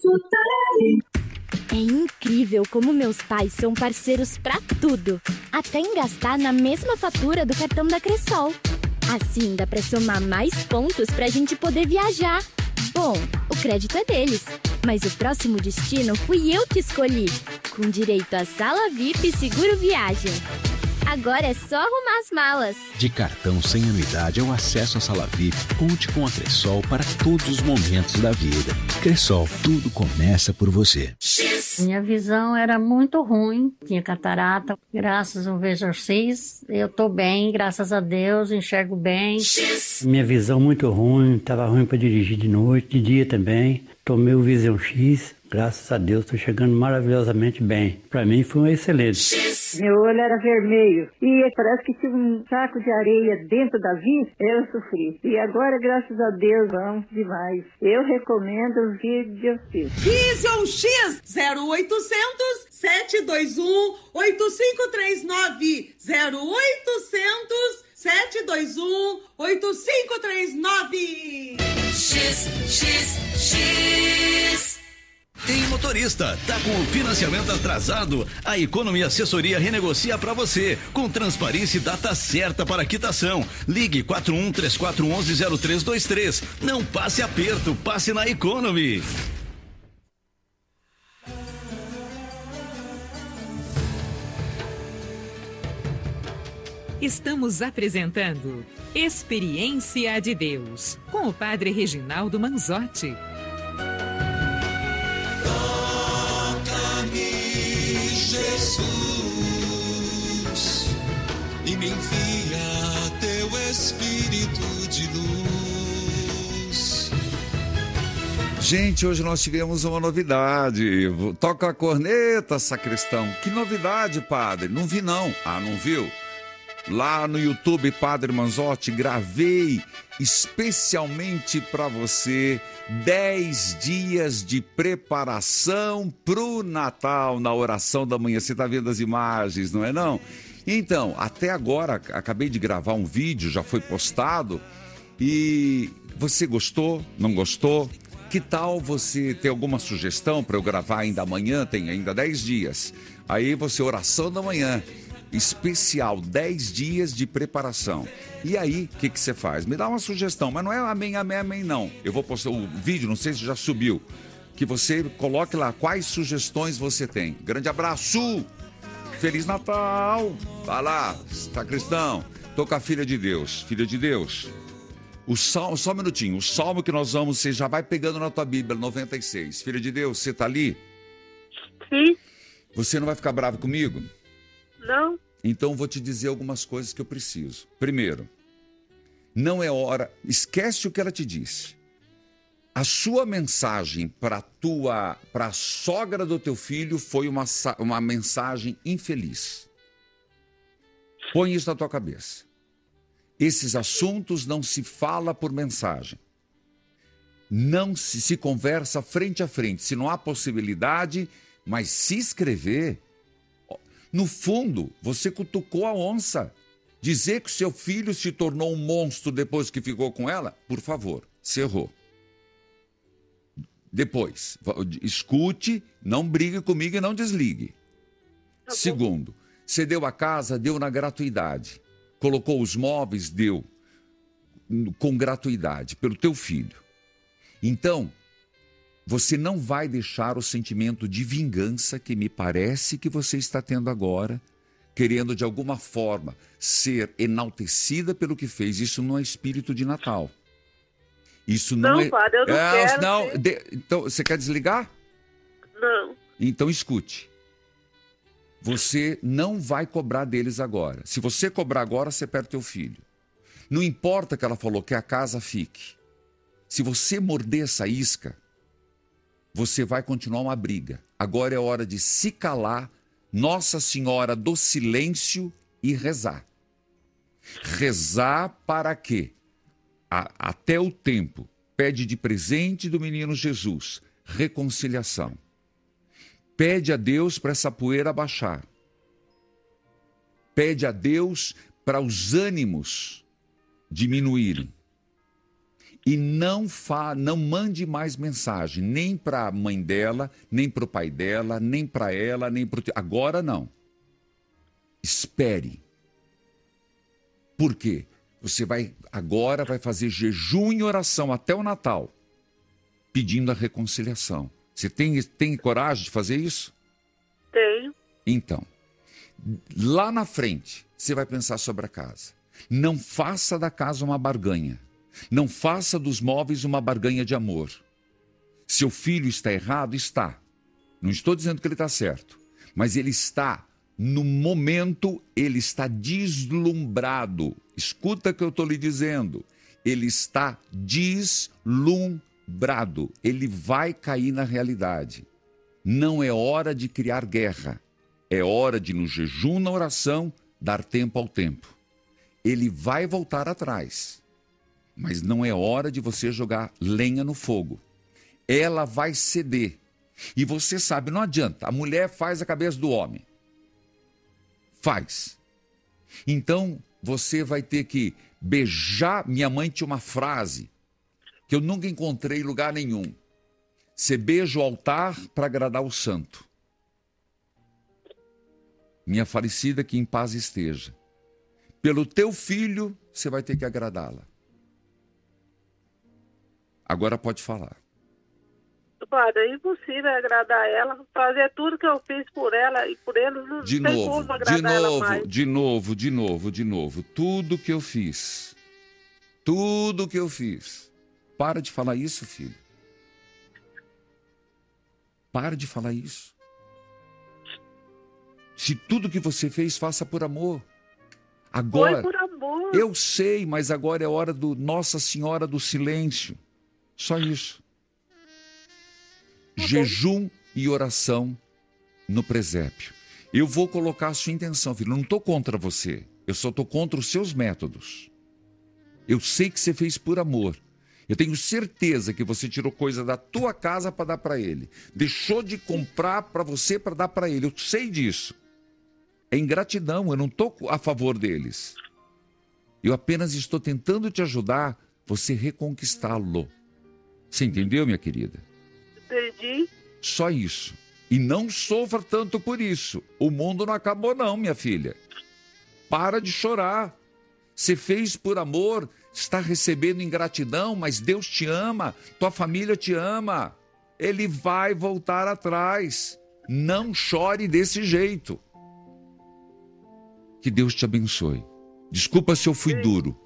É incrível como meus pais são parceiros pra tudo, até em gastar na mesma fatura do cartão da Cressol. Assim dá pra somar mais pontos pra gente poder viajar. Bom, o crédito é deles, mas o próximo destino fui eu que escolhi, com direito a sala V I P e seguro viagem. Agora é só arrumar as malas. De cartão sem anuidade ao acesso à sala V I P, conte com a Cressol para todos os momentos da vida. Cressol, tudo começa por você. Minha visão era muito ruim, tinha catarata. Graças ao Vision X, eu tô bem, graças a Deus, enxergo bem. Minha visão muito ruim, estava ruim para dirigir de noite, de dia também. Tomei o Vision X, graças a Deus, estou chegando maravilhosamente bem. Para mim foi um excelente. Meu olho era vermelho e parece que tinha um saco de areia dentro da vista. Eu sofri. E agora, graças a Deus, vamos demais. Eu recomendo o Vision X. Vision X! zero oitocentos, sete dois um, oito cinco três nove. zero oitocentos, sete dois um, oito cinco três nove. X, X, X. Ei, motorista, tá com o financiamento atrasado? A Economia Assessoria renegocia para você, com transparência e data certa para quitação. Ligue quatro um três quatro um um zero três dois três. Não passe aperto, passe na Economy. Estamos apresentando Experiência de Deus, com o Padre Reginaldo Manzotti. Toca-me, Jesus, e me envia teu Espírito de luz. Gente, hoje nós tivemos uma novidade. Toca a corneta, sacristão. Que novidade, padre? Não vi, não. Ah, não viu? Lá no YouTube, Padre Manzotti, gravei especialmente para você dez dias de preparação pro Natal na oração da manhã. Você está vendo as imagens, não é não? Então, até agora, acabei de gravar um vídeo, já foi postado. E você gostou? Não gostou? Que tal você ter alguma sugestão para eu gravar ainda amanhã? Tem ainda dez dias. Aí você, oração da manhã. Especial, dez dias de preparação. E aí, o que, que você faz? Me dá uma sugestão, mas não é amém, amém, amém, não. Eu vou postar o vídeo, não sei se já subiu. Que você coloque lá quais sugestões você tem. Grande abraço! Feliz Natal! Vai lá, sacristão. Tô com a filha de Deus. Filha de Deus. O salmo, só um minutinho. O salmo que nós vamos, você já vai pegando na tua Bíblia, noventa e seis. Filha de Deus, você tá ali? Sim. Você não vai ficar bravo comigo? Não. Então vou te dizer algumas coisas que eu preciso. Primeiro, não é hora... Esquece o que ela te disse. A sua mensagem para tua, para a sogra do teu filho foi uma, uma mensagem infeliz. Põe isso na tua cabeça. Esses assuntos não se fala por mensagem. Não se, se conversa frente a frente. Se não há possibilidade, mas se escrever... No fundo, você cutucou a onça. Dizer que seu filho se tornou um monstro depois que ficou com ela, por favor, você errou. Depois, escute, não brigue comigo e não desligue. Tá. Segundo, você deu a casa, deu na gratuidade. Colocou os móveis, deu com gratuidade pelo teu filho. Então... Você não vai deixar o sentimento de vingança que me parece que você está tendo agora, querendo de alguma forma ser enaltecida pelo que fez. Isso não é espírito de Natal. Isso não, não é... Padre, eu não é, quero. Não, de... Então, você quer desligar? Não. Então escute. Você não vai cobrar deles agora. Se você cobrar agora, você perde teu filho. Não importa que ela falou que a casa fique. Se você morder essa isca, você vai continuar uma briga. Agora é hora de se calar, Nossa Senhora do Silêncio, e rezar. Rezar para quê? A, até o tempo. Pede de presente do menino Jesus reconciliação. Pede a Deus para essa poeira baixar. Pede a Deus para os ânimos diminuírem. E não, fa, não mande mais mensagem, nem para a mãe dela, nem para o pai dela, nem para ela, nem para o... Agora não. Espere. Por quê? Você vai, agora vai fazer jejum e oração até o Natal, pedindo a reconciliação. Você tem, tem coragem de fazer isso? Tenho. Então, lá na frente, você vai pensar sobre a casa. Não faça da casa uma barganha. Não faça dos móveis uma barganha de amor. Seu filho está errado? Está. Não estou dizendo que ele está certo. Mas ele está, no momento, ele está deslumbrado. Escuta o que eu estou lhe dizendo. Ele está deslumbrado. Ele vai cair na realidade. Não é hora de criar guerra. É hora de, no jejum, na oração, dar tempo ao tempo. Ele vai voltar atrás. Mas não é hora de você jogar lenha no fogo. Ela vai ceder. E você sabe, não adianta. A mulher faz a cabeça do homem. Faz. Então, você vai ter que beijar... Minha mãe tinha uma frase que eu nunca encontrei em lugar nenhum. Você beija o altar para agradar o santo. Minha falecida, que em paz esteja. Pelo teu filho, você vai ter que agradá-la. Agora pode falar. Padre, é impossível agradar ela, fazer tudo que eu fiz por ela e por ele, não De tem novo, como de agradar ela novo, mais. de novo, de novo, de novo. Tudo que eu fiz, tudo que eu fiz. Para de falar isso, filho. Para de falar isso. Se tudo que você fez, faça por amor. Agora, Foi por amor. eu sei, mas agora é hora do Nossa Senhora do Silêncio. Só isso. Jejum e oração no presépio. Eu vou colocar a sua intenção, filho. Eu não estou contra você. Eu só estou contra os seus métodos. Eu sei que você fez por amor. Eu tenho certeza que você tirou coisa da tua casa para dar para ele. Deixou de comprar para você para dar para ele. Eu sei disso. É ingratidão. Eu não estou a favor deles. Eu apenas estou tentando te ajudar a você reconquistá-lo. Você entendeu, minha querida? Entendi. Só isso. E não sofra tanto por isso. O mundo não acabou não, minha filha. Para de chorar. Você fez por amor, está recebendo ingratidão, mas Deus te ama, tua família te ama. Ele vai voltar atrás. Não chore desse jeito. Que Deus te abençoe. Desculpa se eu fui duro.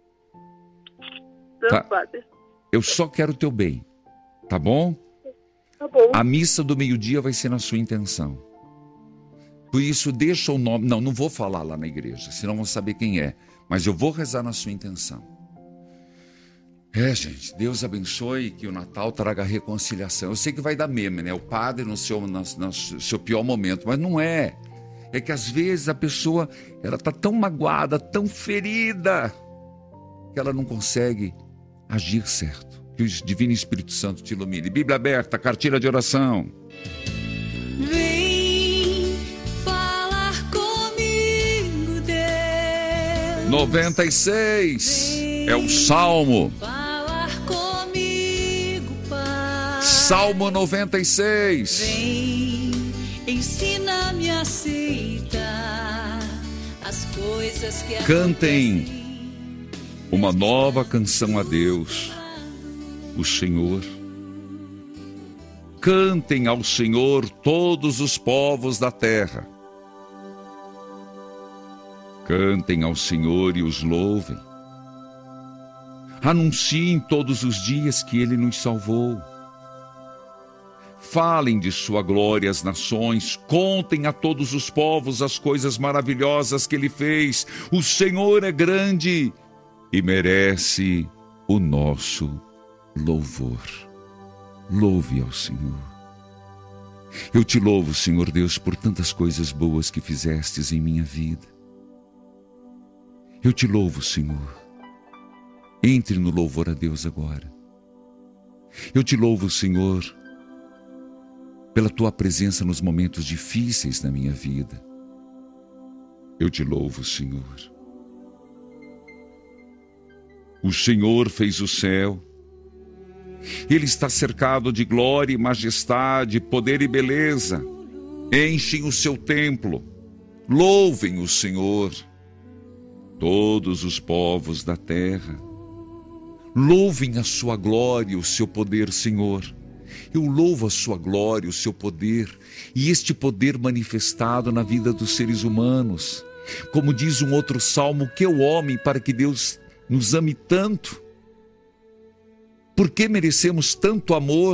Não, Tá? Padre. Eu só quero o teu bem. Tá bom? Tá bom. A missa do meio-dia vai ser na sua intenção. Por isso, deixa o nome... Não, não vou falar lá na igreja, senão vão saber quem é. Mas eu vou rezar na sua intenção. É, gente, Deus abençoe, que o Natal traga reconciliação. Eu sei que vai dar meme, né? O padre no seu, no, no seu pior momento, mas não é. É que às vezes a pessoa, ela está tão magoada, tão ferida, que ela não consegue agir certo. Que o Divino Espírito Santo te ilumine. Bíblia aberta, cartilha de oração. Vem falar comigo, Deus. noventa e seis é o Salmo. Falar comigo, Pai. Salmo noventa e seis. Vem, ensina-me a aceitar as coisas que Cantem uma nova canção a Deus, o Senhor. Cantem ao Senhor todos os povos da terra. Cantem ao Senhor e os louvem. Anunciem todos os dias que Ele nos salvou. Falem de sua glória às nações, contem a todos os povos as coisas maravilhosas que Ele fez. O Senhor é grande e merece o nosso louvor. Louve ao Senhor. Eu te louvo, Senhor Deus, por tantas coisas boas que fizestes em minha vida. Eu te louvo, Senhor. Entre no louvor a Deus agora. Eu te louvo, Senhor, pela tua presença nos momentos difíceis da minha vida. Eu te louvo, Senhor. O Senhor fez o céu. Ele está cercado de glória e majestade, poder e beleza. Enchem o seu templo. Louvem o Senhor, todos os povos da terra. Louvem a sua glória e o seu poder, Senhor. Eu louvo a sua glória, o seu poder, e este poder manifestado na vida dos seres humanos. Como diz um outro salmo, que é o homem para que Deus nos ame tanto? Por que merecemos tanto amor?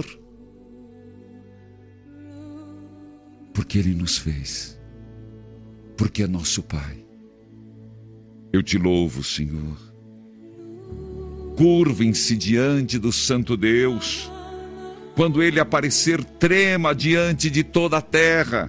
Porque Ele nos fez. Porque é nosso Pai. Eu te louvo, Senhor. Curvem-se diante do Santo Deus. Quando Ele aparecer, trema diante de toda a terra.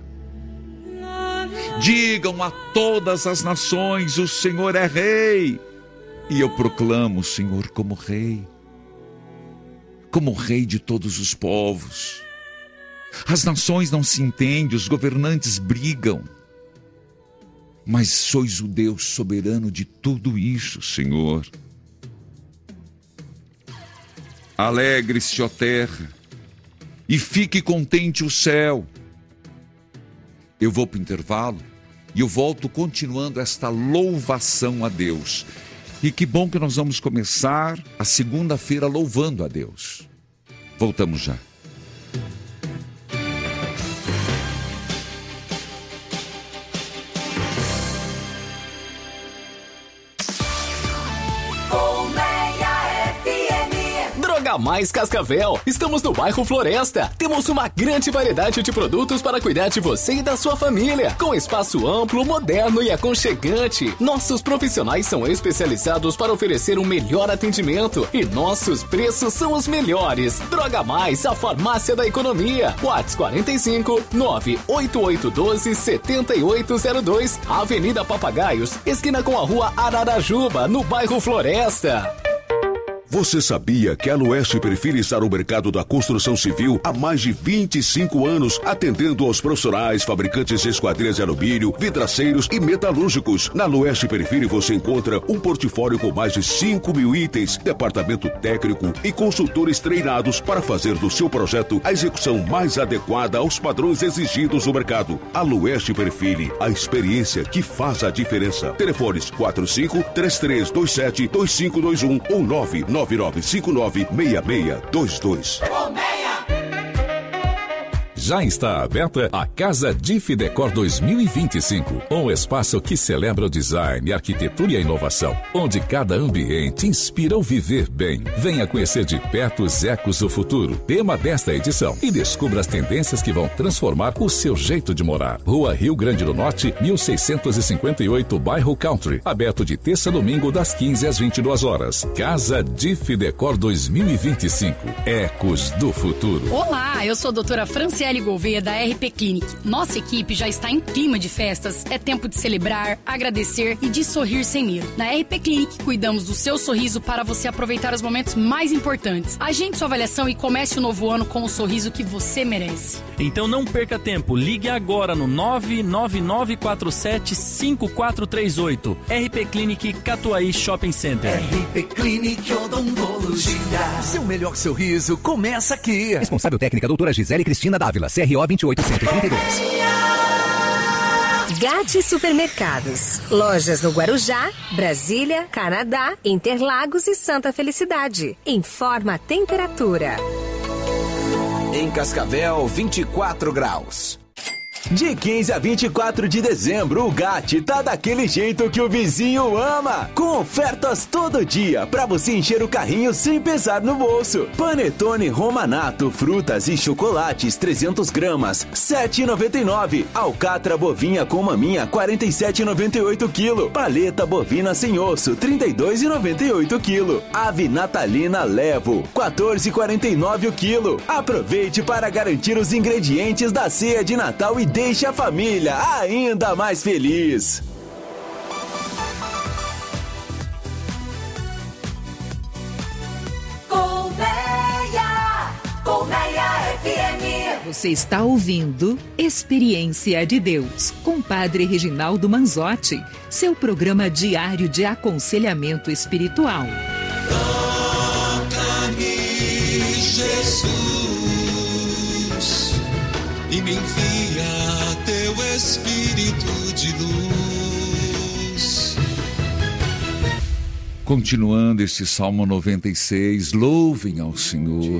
Digam a todas as nações, o Senhor é Rei. E eu proclamo o Senhor como Rei. Como Rei de todos os povos. As nações não se entendem, os governantes brigam. Mas sois o Deus soberano de tudo isso, Senhor. Alegre-se, ó terra, e fique contente o céu. Eu vou para o intervalo e eu volto continuando esta louvação a Deus. E que bom que nós vamos começar a segunda-feira louvando a Deus. Voltamos já. Droga Mais Cascavel. Estamos no bairro Floresta. Temos uma grande variedade de produtos para cuidar de você e da sua família, com espaço amplo, moderno e aconchegante. Nossos profissionais são especializados para oferecer um melhor atendimento e nossos preços são os melhores. Droga Mais, a farmácia da economia. WhatsApp quarenta e cinco, nove oito oito um dois, sete oito zero dois, Avenida Papagaios, esquina com a Rua Ararajuba, no bairro Floresta. Você sabia que a Lueste Perfil está no mercado da construção civil há mais de vinte e cinco anos, atendendo aos profissionais, fabricantes de esquadrias de alumínio, vidraceiros e metalúrgicos? Na Lueste Perfil você encontra um portfólio com mais de cinco mil itens, departamento técnico e consultores treinados para fazer do seu projeto a execução mais adequada aos padrões exigidos no mercado. A Lueste Perfil, a experiência que faz a diferença. Telefones quatro cinco, três três dois sete, dois cinco dois um ou nove nove nove cinco nove, seis seis dois dois. Já está aberta a Casa Diff Decor dois mil e vinte e cinco, um espaço que celebra o design, a arquitetura e a inovação, onde cada ambiente inspira o viver bem. Venha conhecer de perto os ecos do futuro, tema desta edição, e descubra as tendências que vão transformar o seu jeito de morar. Rua Rio Grande do Norte, mil seiscentos e cinquenta e oito, bairro Country, aberto de terça a domingo das quinze às vinte e duas horas. Casa Diff Decor dois mil e vinte e cinco, ecos do futuro. Olá, eu sou a doutora Franciele Gouveia da R P Clinic. Nossa equipe já está em clima de festas. É tempo de celebrar, agradecer e de sorrir sem medo. Na R P Clinic, cuidamos do seu sorriso para você aproveitar os momentos mais importantes. Agende sua avaliação e comece o novo ano com o sorriso que você merece. Então não perca tempo. Ligue agora no nove nove nove quatro sete cinco quatro três oito. R P Clinic Catuaí Shopping Center. R P Clinic Odontologia. Seu melhor sorriso começa aqui. Responsável técnica doutora Gisele Cristina Dávila, C R O vinte e oito cento e trinta e dois. Gatti Supermercados. Lojas no Guarujá, Brasília, Canadá, Interlagos e Santa Felicidade. Informa a temperatura. Em Cascavel, vinte e quatro graus. De quinze a vinte e quatro de dezembro, o Gatti tá daquele jeito que o vizinho ama. Com ofertas todo dia, pra você encher o carrinho sem pesar no bolso. Panetone Romanato, frutas e chocolates, trezentos gramas, sete reais e noventa e nove centavos. Alcatra bovinha com maminha, quarenta e sete reais e noventa e oito centavos. Paleta bovina sem osso, trinta e dois reais e noventa e oito centavos. Ave natalina Levo, quatorze reais e quarenta e nove centavos o quilo. Aproveite para garantir os ingredientes da ceia de Natal e deixe a família ainda mais feliz. Colmeia, Colmeia F M. Você está ouvindo Experiência de Deus, com Padre Reginaldo Manzotti, seu programa diário de aconselhamento espiritual. Toca-me, Jesus, e me envia teu Espírito de luz. Continuando este Salmo noventa e seis, louvem ao Senhor.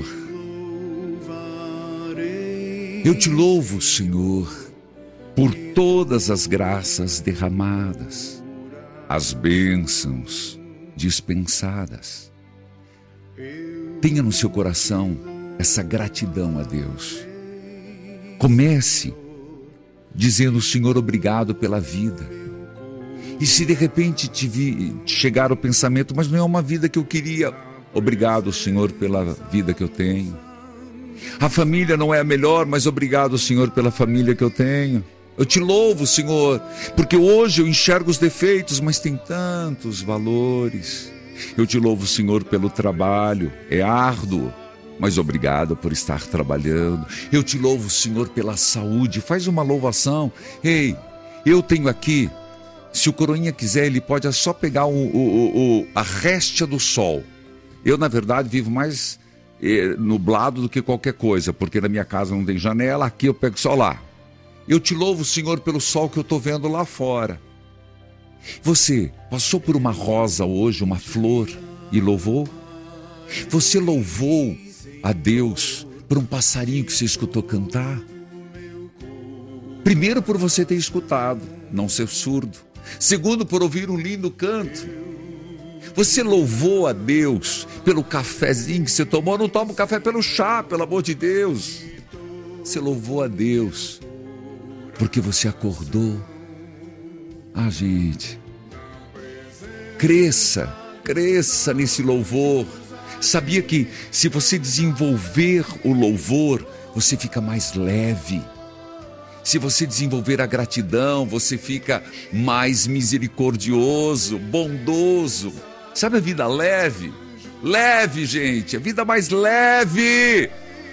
Eu te louvo, Senhor, por todas as graças derramadas, as bênçãos dispensadas. Tenha no seu coração essa gratidão a Deus. Comece dizendo, Senhor, obrigado pela vida. E se de repente te vi, chegar o pensamento, mas não é uma vida que eu queria, obrigado, Senhor, pela vida que eu tenho. A família não é a melhor, mas obrigado, Senhor, pela família que eu tenho. Eu te louvo, Senhor, porque hoje eu enxergo os defeitos, mas tem tantos valores. Eu te louvo, Senhor, pelo trabalho, é árduo, mas obrigado por estar trabalhando. Eu te louvo, Senhor, pela saúde. Faz uma louvação. Ei, eu tenho aqui, se o coroinha quiser, ele pode só pegar o, o, o, a réstia do sol. Eu, na verdade, vivo mais eh, nublado do que qualquer coisa, porque na minha casa não tem janela, aqui eu pego só lá. Eu te louvo, Senhor, pelo sol que eu estou vendo lá fora. Você passou por uma rosa hoje, uma flor, e louvou? Você louvou a Deus por um passarinho que você escutou cantar? Primeiro, por você ter escutado, não ser surdo. Segundo, por ouvir um lindo canto. Você louvou a Deus pelo cafezinho que você tomou? Não toma o café pelo chá, pelo amor de Deus. Você louvou a Deus porque você acordou. Ah, gente, cresça, cresça nesse louvor. Sabia que se você desenvolver o louvor, você fica mais leve. Se você desenvolver a gratidão, você fica mais misericordioso, bondoso. Sabe a vida leve? Leve, gente, a vida mais leve.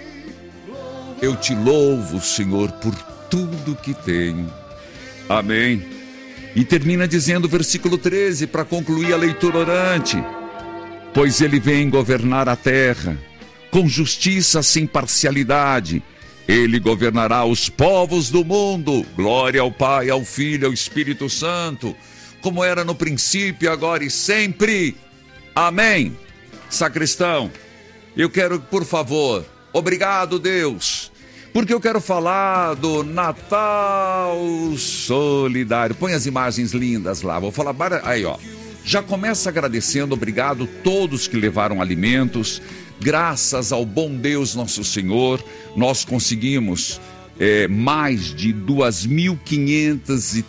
Eu te louvo, Senhor, por tudo que tenho. Amém. E termina dizendo o versículo treze, para concluir a leitura orante. Pois ele vem governar a terra, com justiça sem parcialidade. Ele governará os povos do mundo. Glória ao Pai, ao Filho, ao Espírito Santo, como era no princípio, agora e sempre. Amém. Sacristão, eu quero, por favor, obrigado, Deus, porque eu quero falar do Natal Solidário. Põe as imagens lindas lá, vou falar, aí ó, já começa agradecendo, obrigado a todos que levaram alimentos. Graças ao bom Deus nosso Senhor, nós conseguimos é, mais de dois mil quinhentos e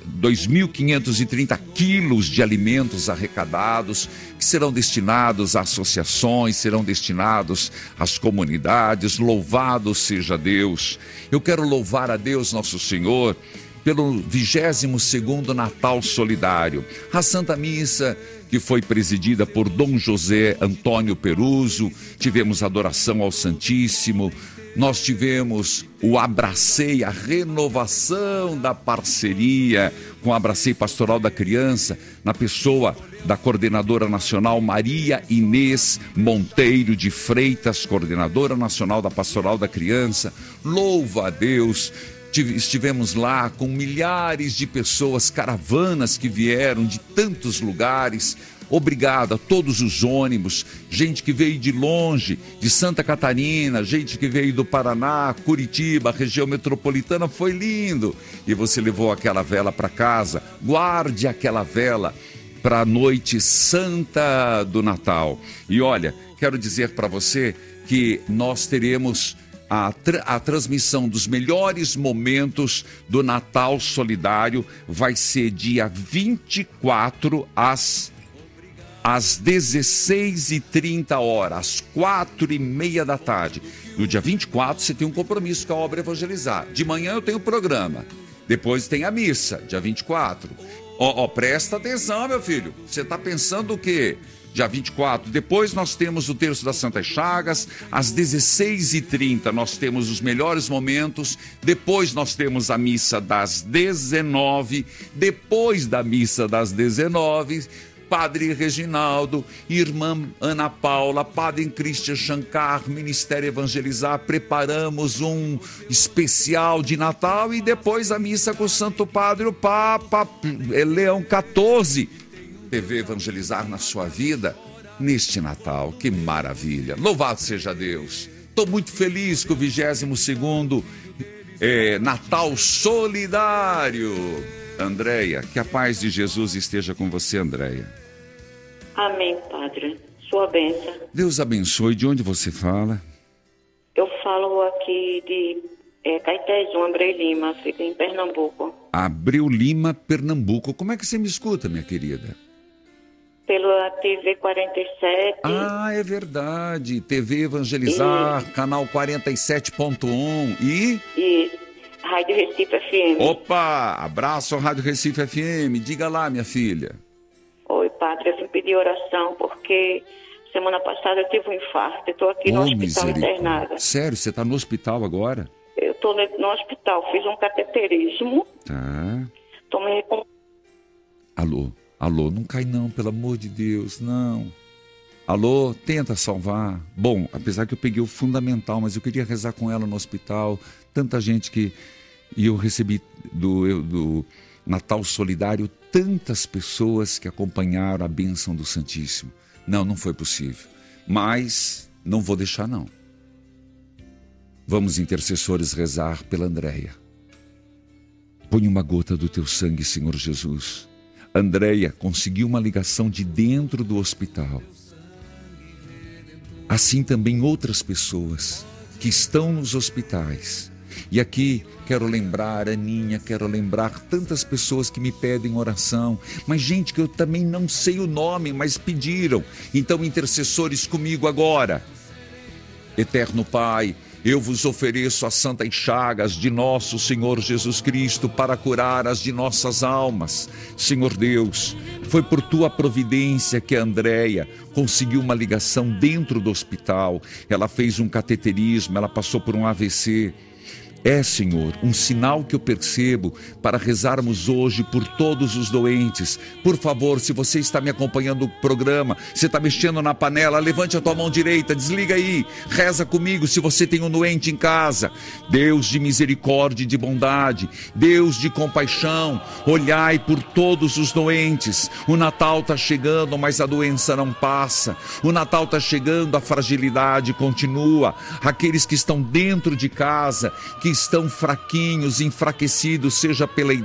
trinta quilos de alimentos arrecadados, que serão destinados a associações, serão destinados às comunidades. Louvado seja Deus. Eu quero louvar a Deus nosso Senhor pelo vigésimo segundo Natal Solidário. A Santa Missa, que foi presidida por Dom José Antônio Peruso, tivemos adoração ao Santíssimo, nós tivemos o Abracei, a renovação da parceria com o Abracei Pastoral da Criança, na pessoa da coordenadora nacional Maria Inês Monteiro de Freitas, coordenadora nacional da Pastoral da Criança. Louva a Deus. Estivemos lá com milhares de pessoas, caravanas que vieram de tantos lugares. Obrigado a todos os ônibus, gente que veio de longe, de Santa Catarina, gente que veio do Paraná, Curitiba, região metropolitana. Foi lindo. E você levou aquela vela para casa. Guarde aquela vela para a noite santa do Natal. E olha, quero dizer para você que nós teremos A, tra- a transmissão dos melhores momentos do Natal Solidário. Vai ser dia vinte e quatro às, às dezesseis e trinta horas, às quatro e meia da tarde. No dia vinte e quatro você tem um compromisso com a obra Evangelizar. De manhã eu tenho o programa, depois tem a missa, dia vinte e quatro. Ó, ó, presta atenção, meu filho, você está pensando o quê? Dia vinte e quatro, depois nós temos o Terço das Santas Chagas, às dezesseis e trinta nós temos os melhores momentos, depois nós temos a missa das dezenove, depois da missa das dezenove, Padre Reginaldo, Irmã Ana Paula, Padre Christian Shankar, Ministério Evangelizar, preparamos um especial de Natal e depois a missa com o Santo Padre, o Papa Leão quatorze. T V Evangelizar na sua vida neste Natal. Que maravilha! Louvado seja Deus! Estou muito feliz com o vigésimo segundo é, Natal Solidário. Andréia, que a paz de Jesus esteja com você, Andréia. Amém, Padre. Sua bênção. Deus abençoe. De onde você fala? Eu falo aqui de é, Caetezu, Abreu Lima, fica em Pernambuco. Abreu Lima, Pernambuco. Como é que você me escuta, minha querida? Pela T V quarenta e sete. Ah, é verdade. T V Evangelizar, e... canal quarenta e sete ponto um. E? E Rádio Recife F M. Opa! Abraço ao Rádio Recife F M. Diga lá, minha filha. Oi, Padre. Eu vim pedir oração porque semana passada eu tive um infarto. Estou aqui oh, no hospital internada. Sério? Você está no hospital agora? Eu estou no, no hospital. Fiz um cateterismo. Tá. Estou me recom... Alô? Alô, não cai não, pelo amor de Deus, não. Alô, tenta salvar. Bom, apesar que eu peguei o fundamental, mas eu queria rezar com ela no hospital. Tanta gente que... E eu recebi do, eu, do Natal Solidário tantas pessoas que acompanharam a bênção do Santíssimo. Não, não foi possível. Mas não vou deixar, não. Vamos, intercessores, rezar pela Andréia. Põe uma gota do teu sangue, Senhor Jesus. Andréia conseguiu uma ligação de dentro do hospital. Assim também outras pessoas que estão nos hospitais. E aqui quero lembrar Aninha, quero lembrar tantas pessoas que me pedem oração, mas gente que eu também não sei o nome, mas pediram. Então, intercessores comigo agora. Eterno Pai, eu vos ofereço as santas chagas de nosso Senhor Jesus Cristo para curar as de nossas almas. Senhor Deus, foi por tua providência que a Andréia conseguiu uma ligação dentro do hospital. Ela fez um cateterismo, ela passou por um A V C. É, Senhor, um sinal que eu percebo para rezarmos hoje por todos os doentes. Por favor, se você está me acompanhando no programa, você está mexendo na panela, levante a tua mão direita, desliga aí, reza comigo se você tem um doente em casa. Deus de misericórdia e de bondade, Deus de compaixão, olhai por todos os doentes. O Natal está chegando, mas a doença não passa. O Natal está chegando, a fragilidade continua. Aqueles que estão dentro de casa, que estão fraquinhos, enfraquecidos, seja pela idade,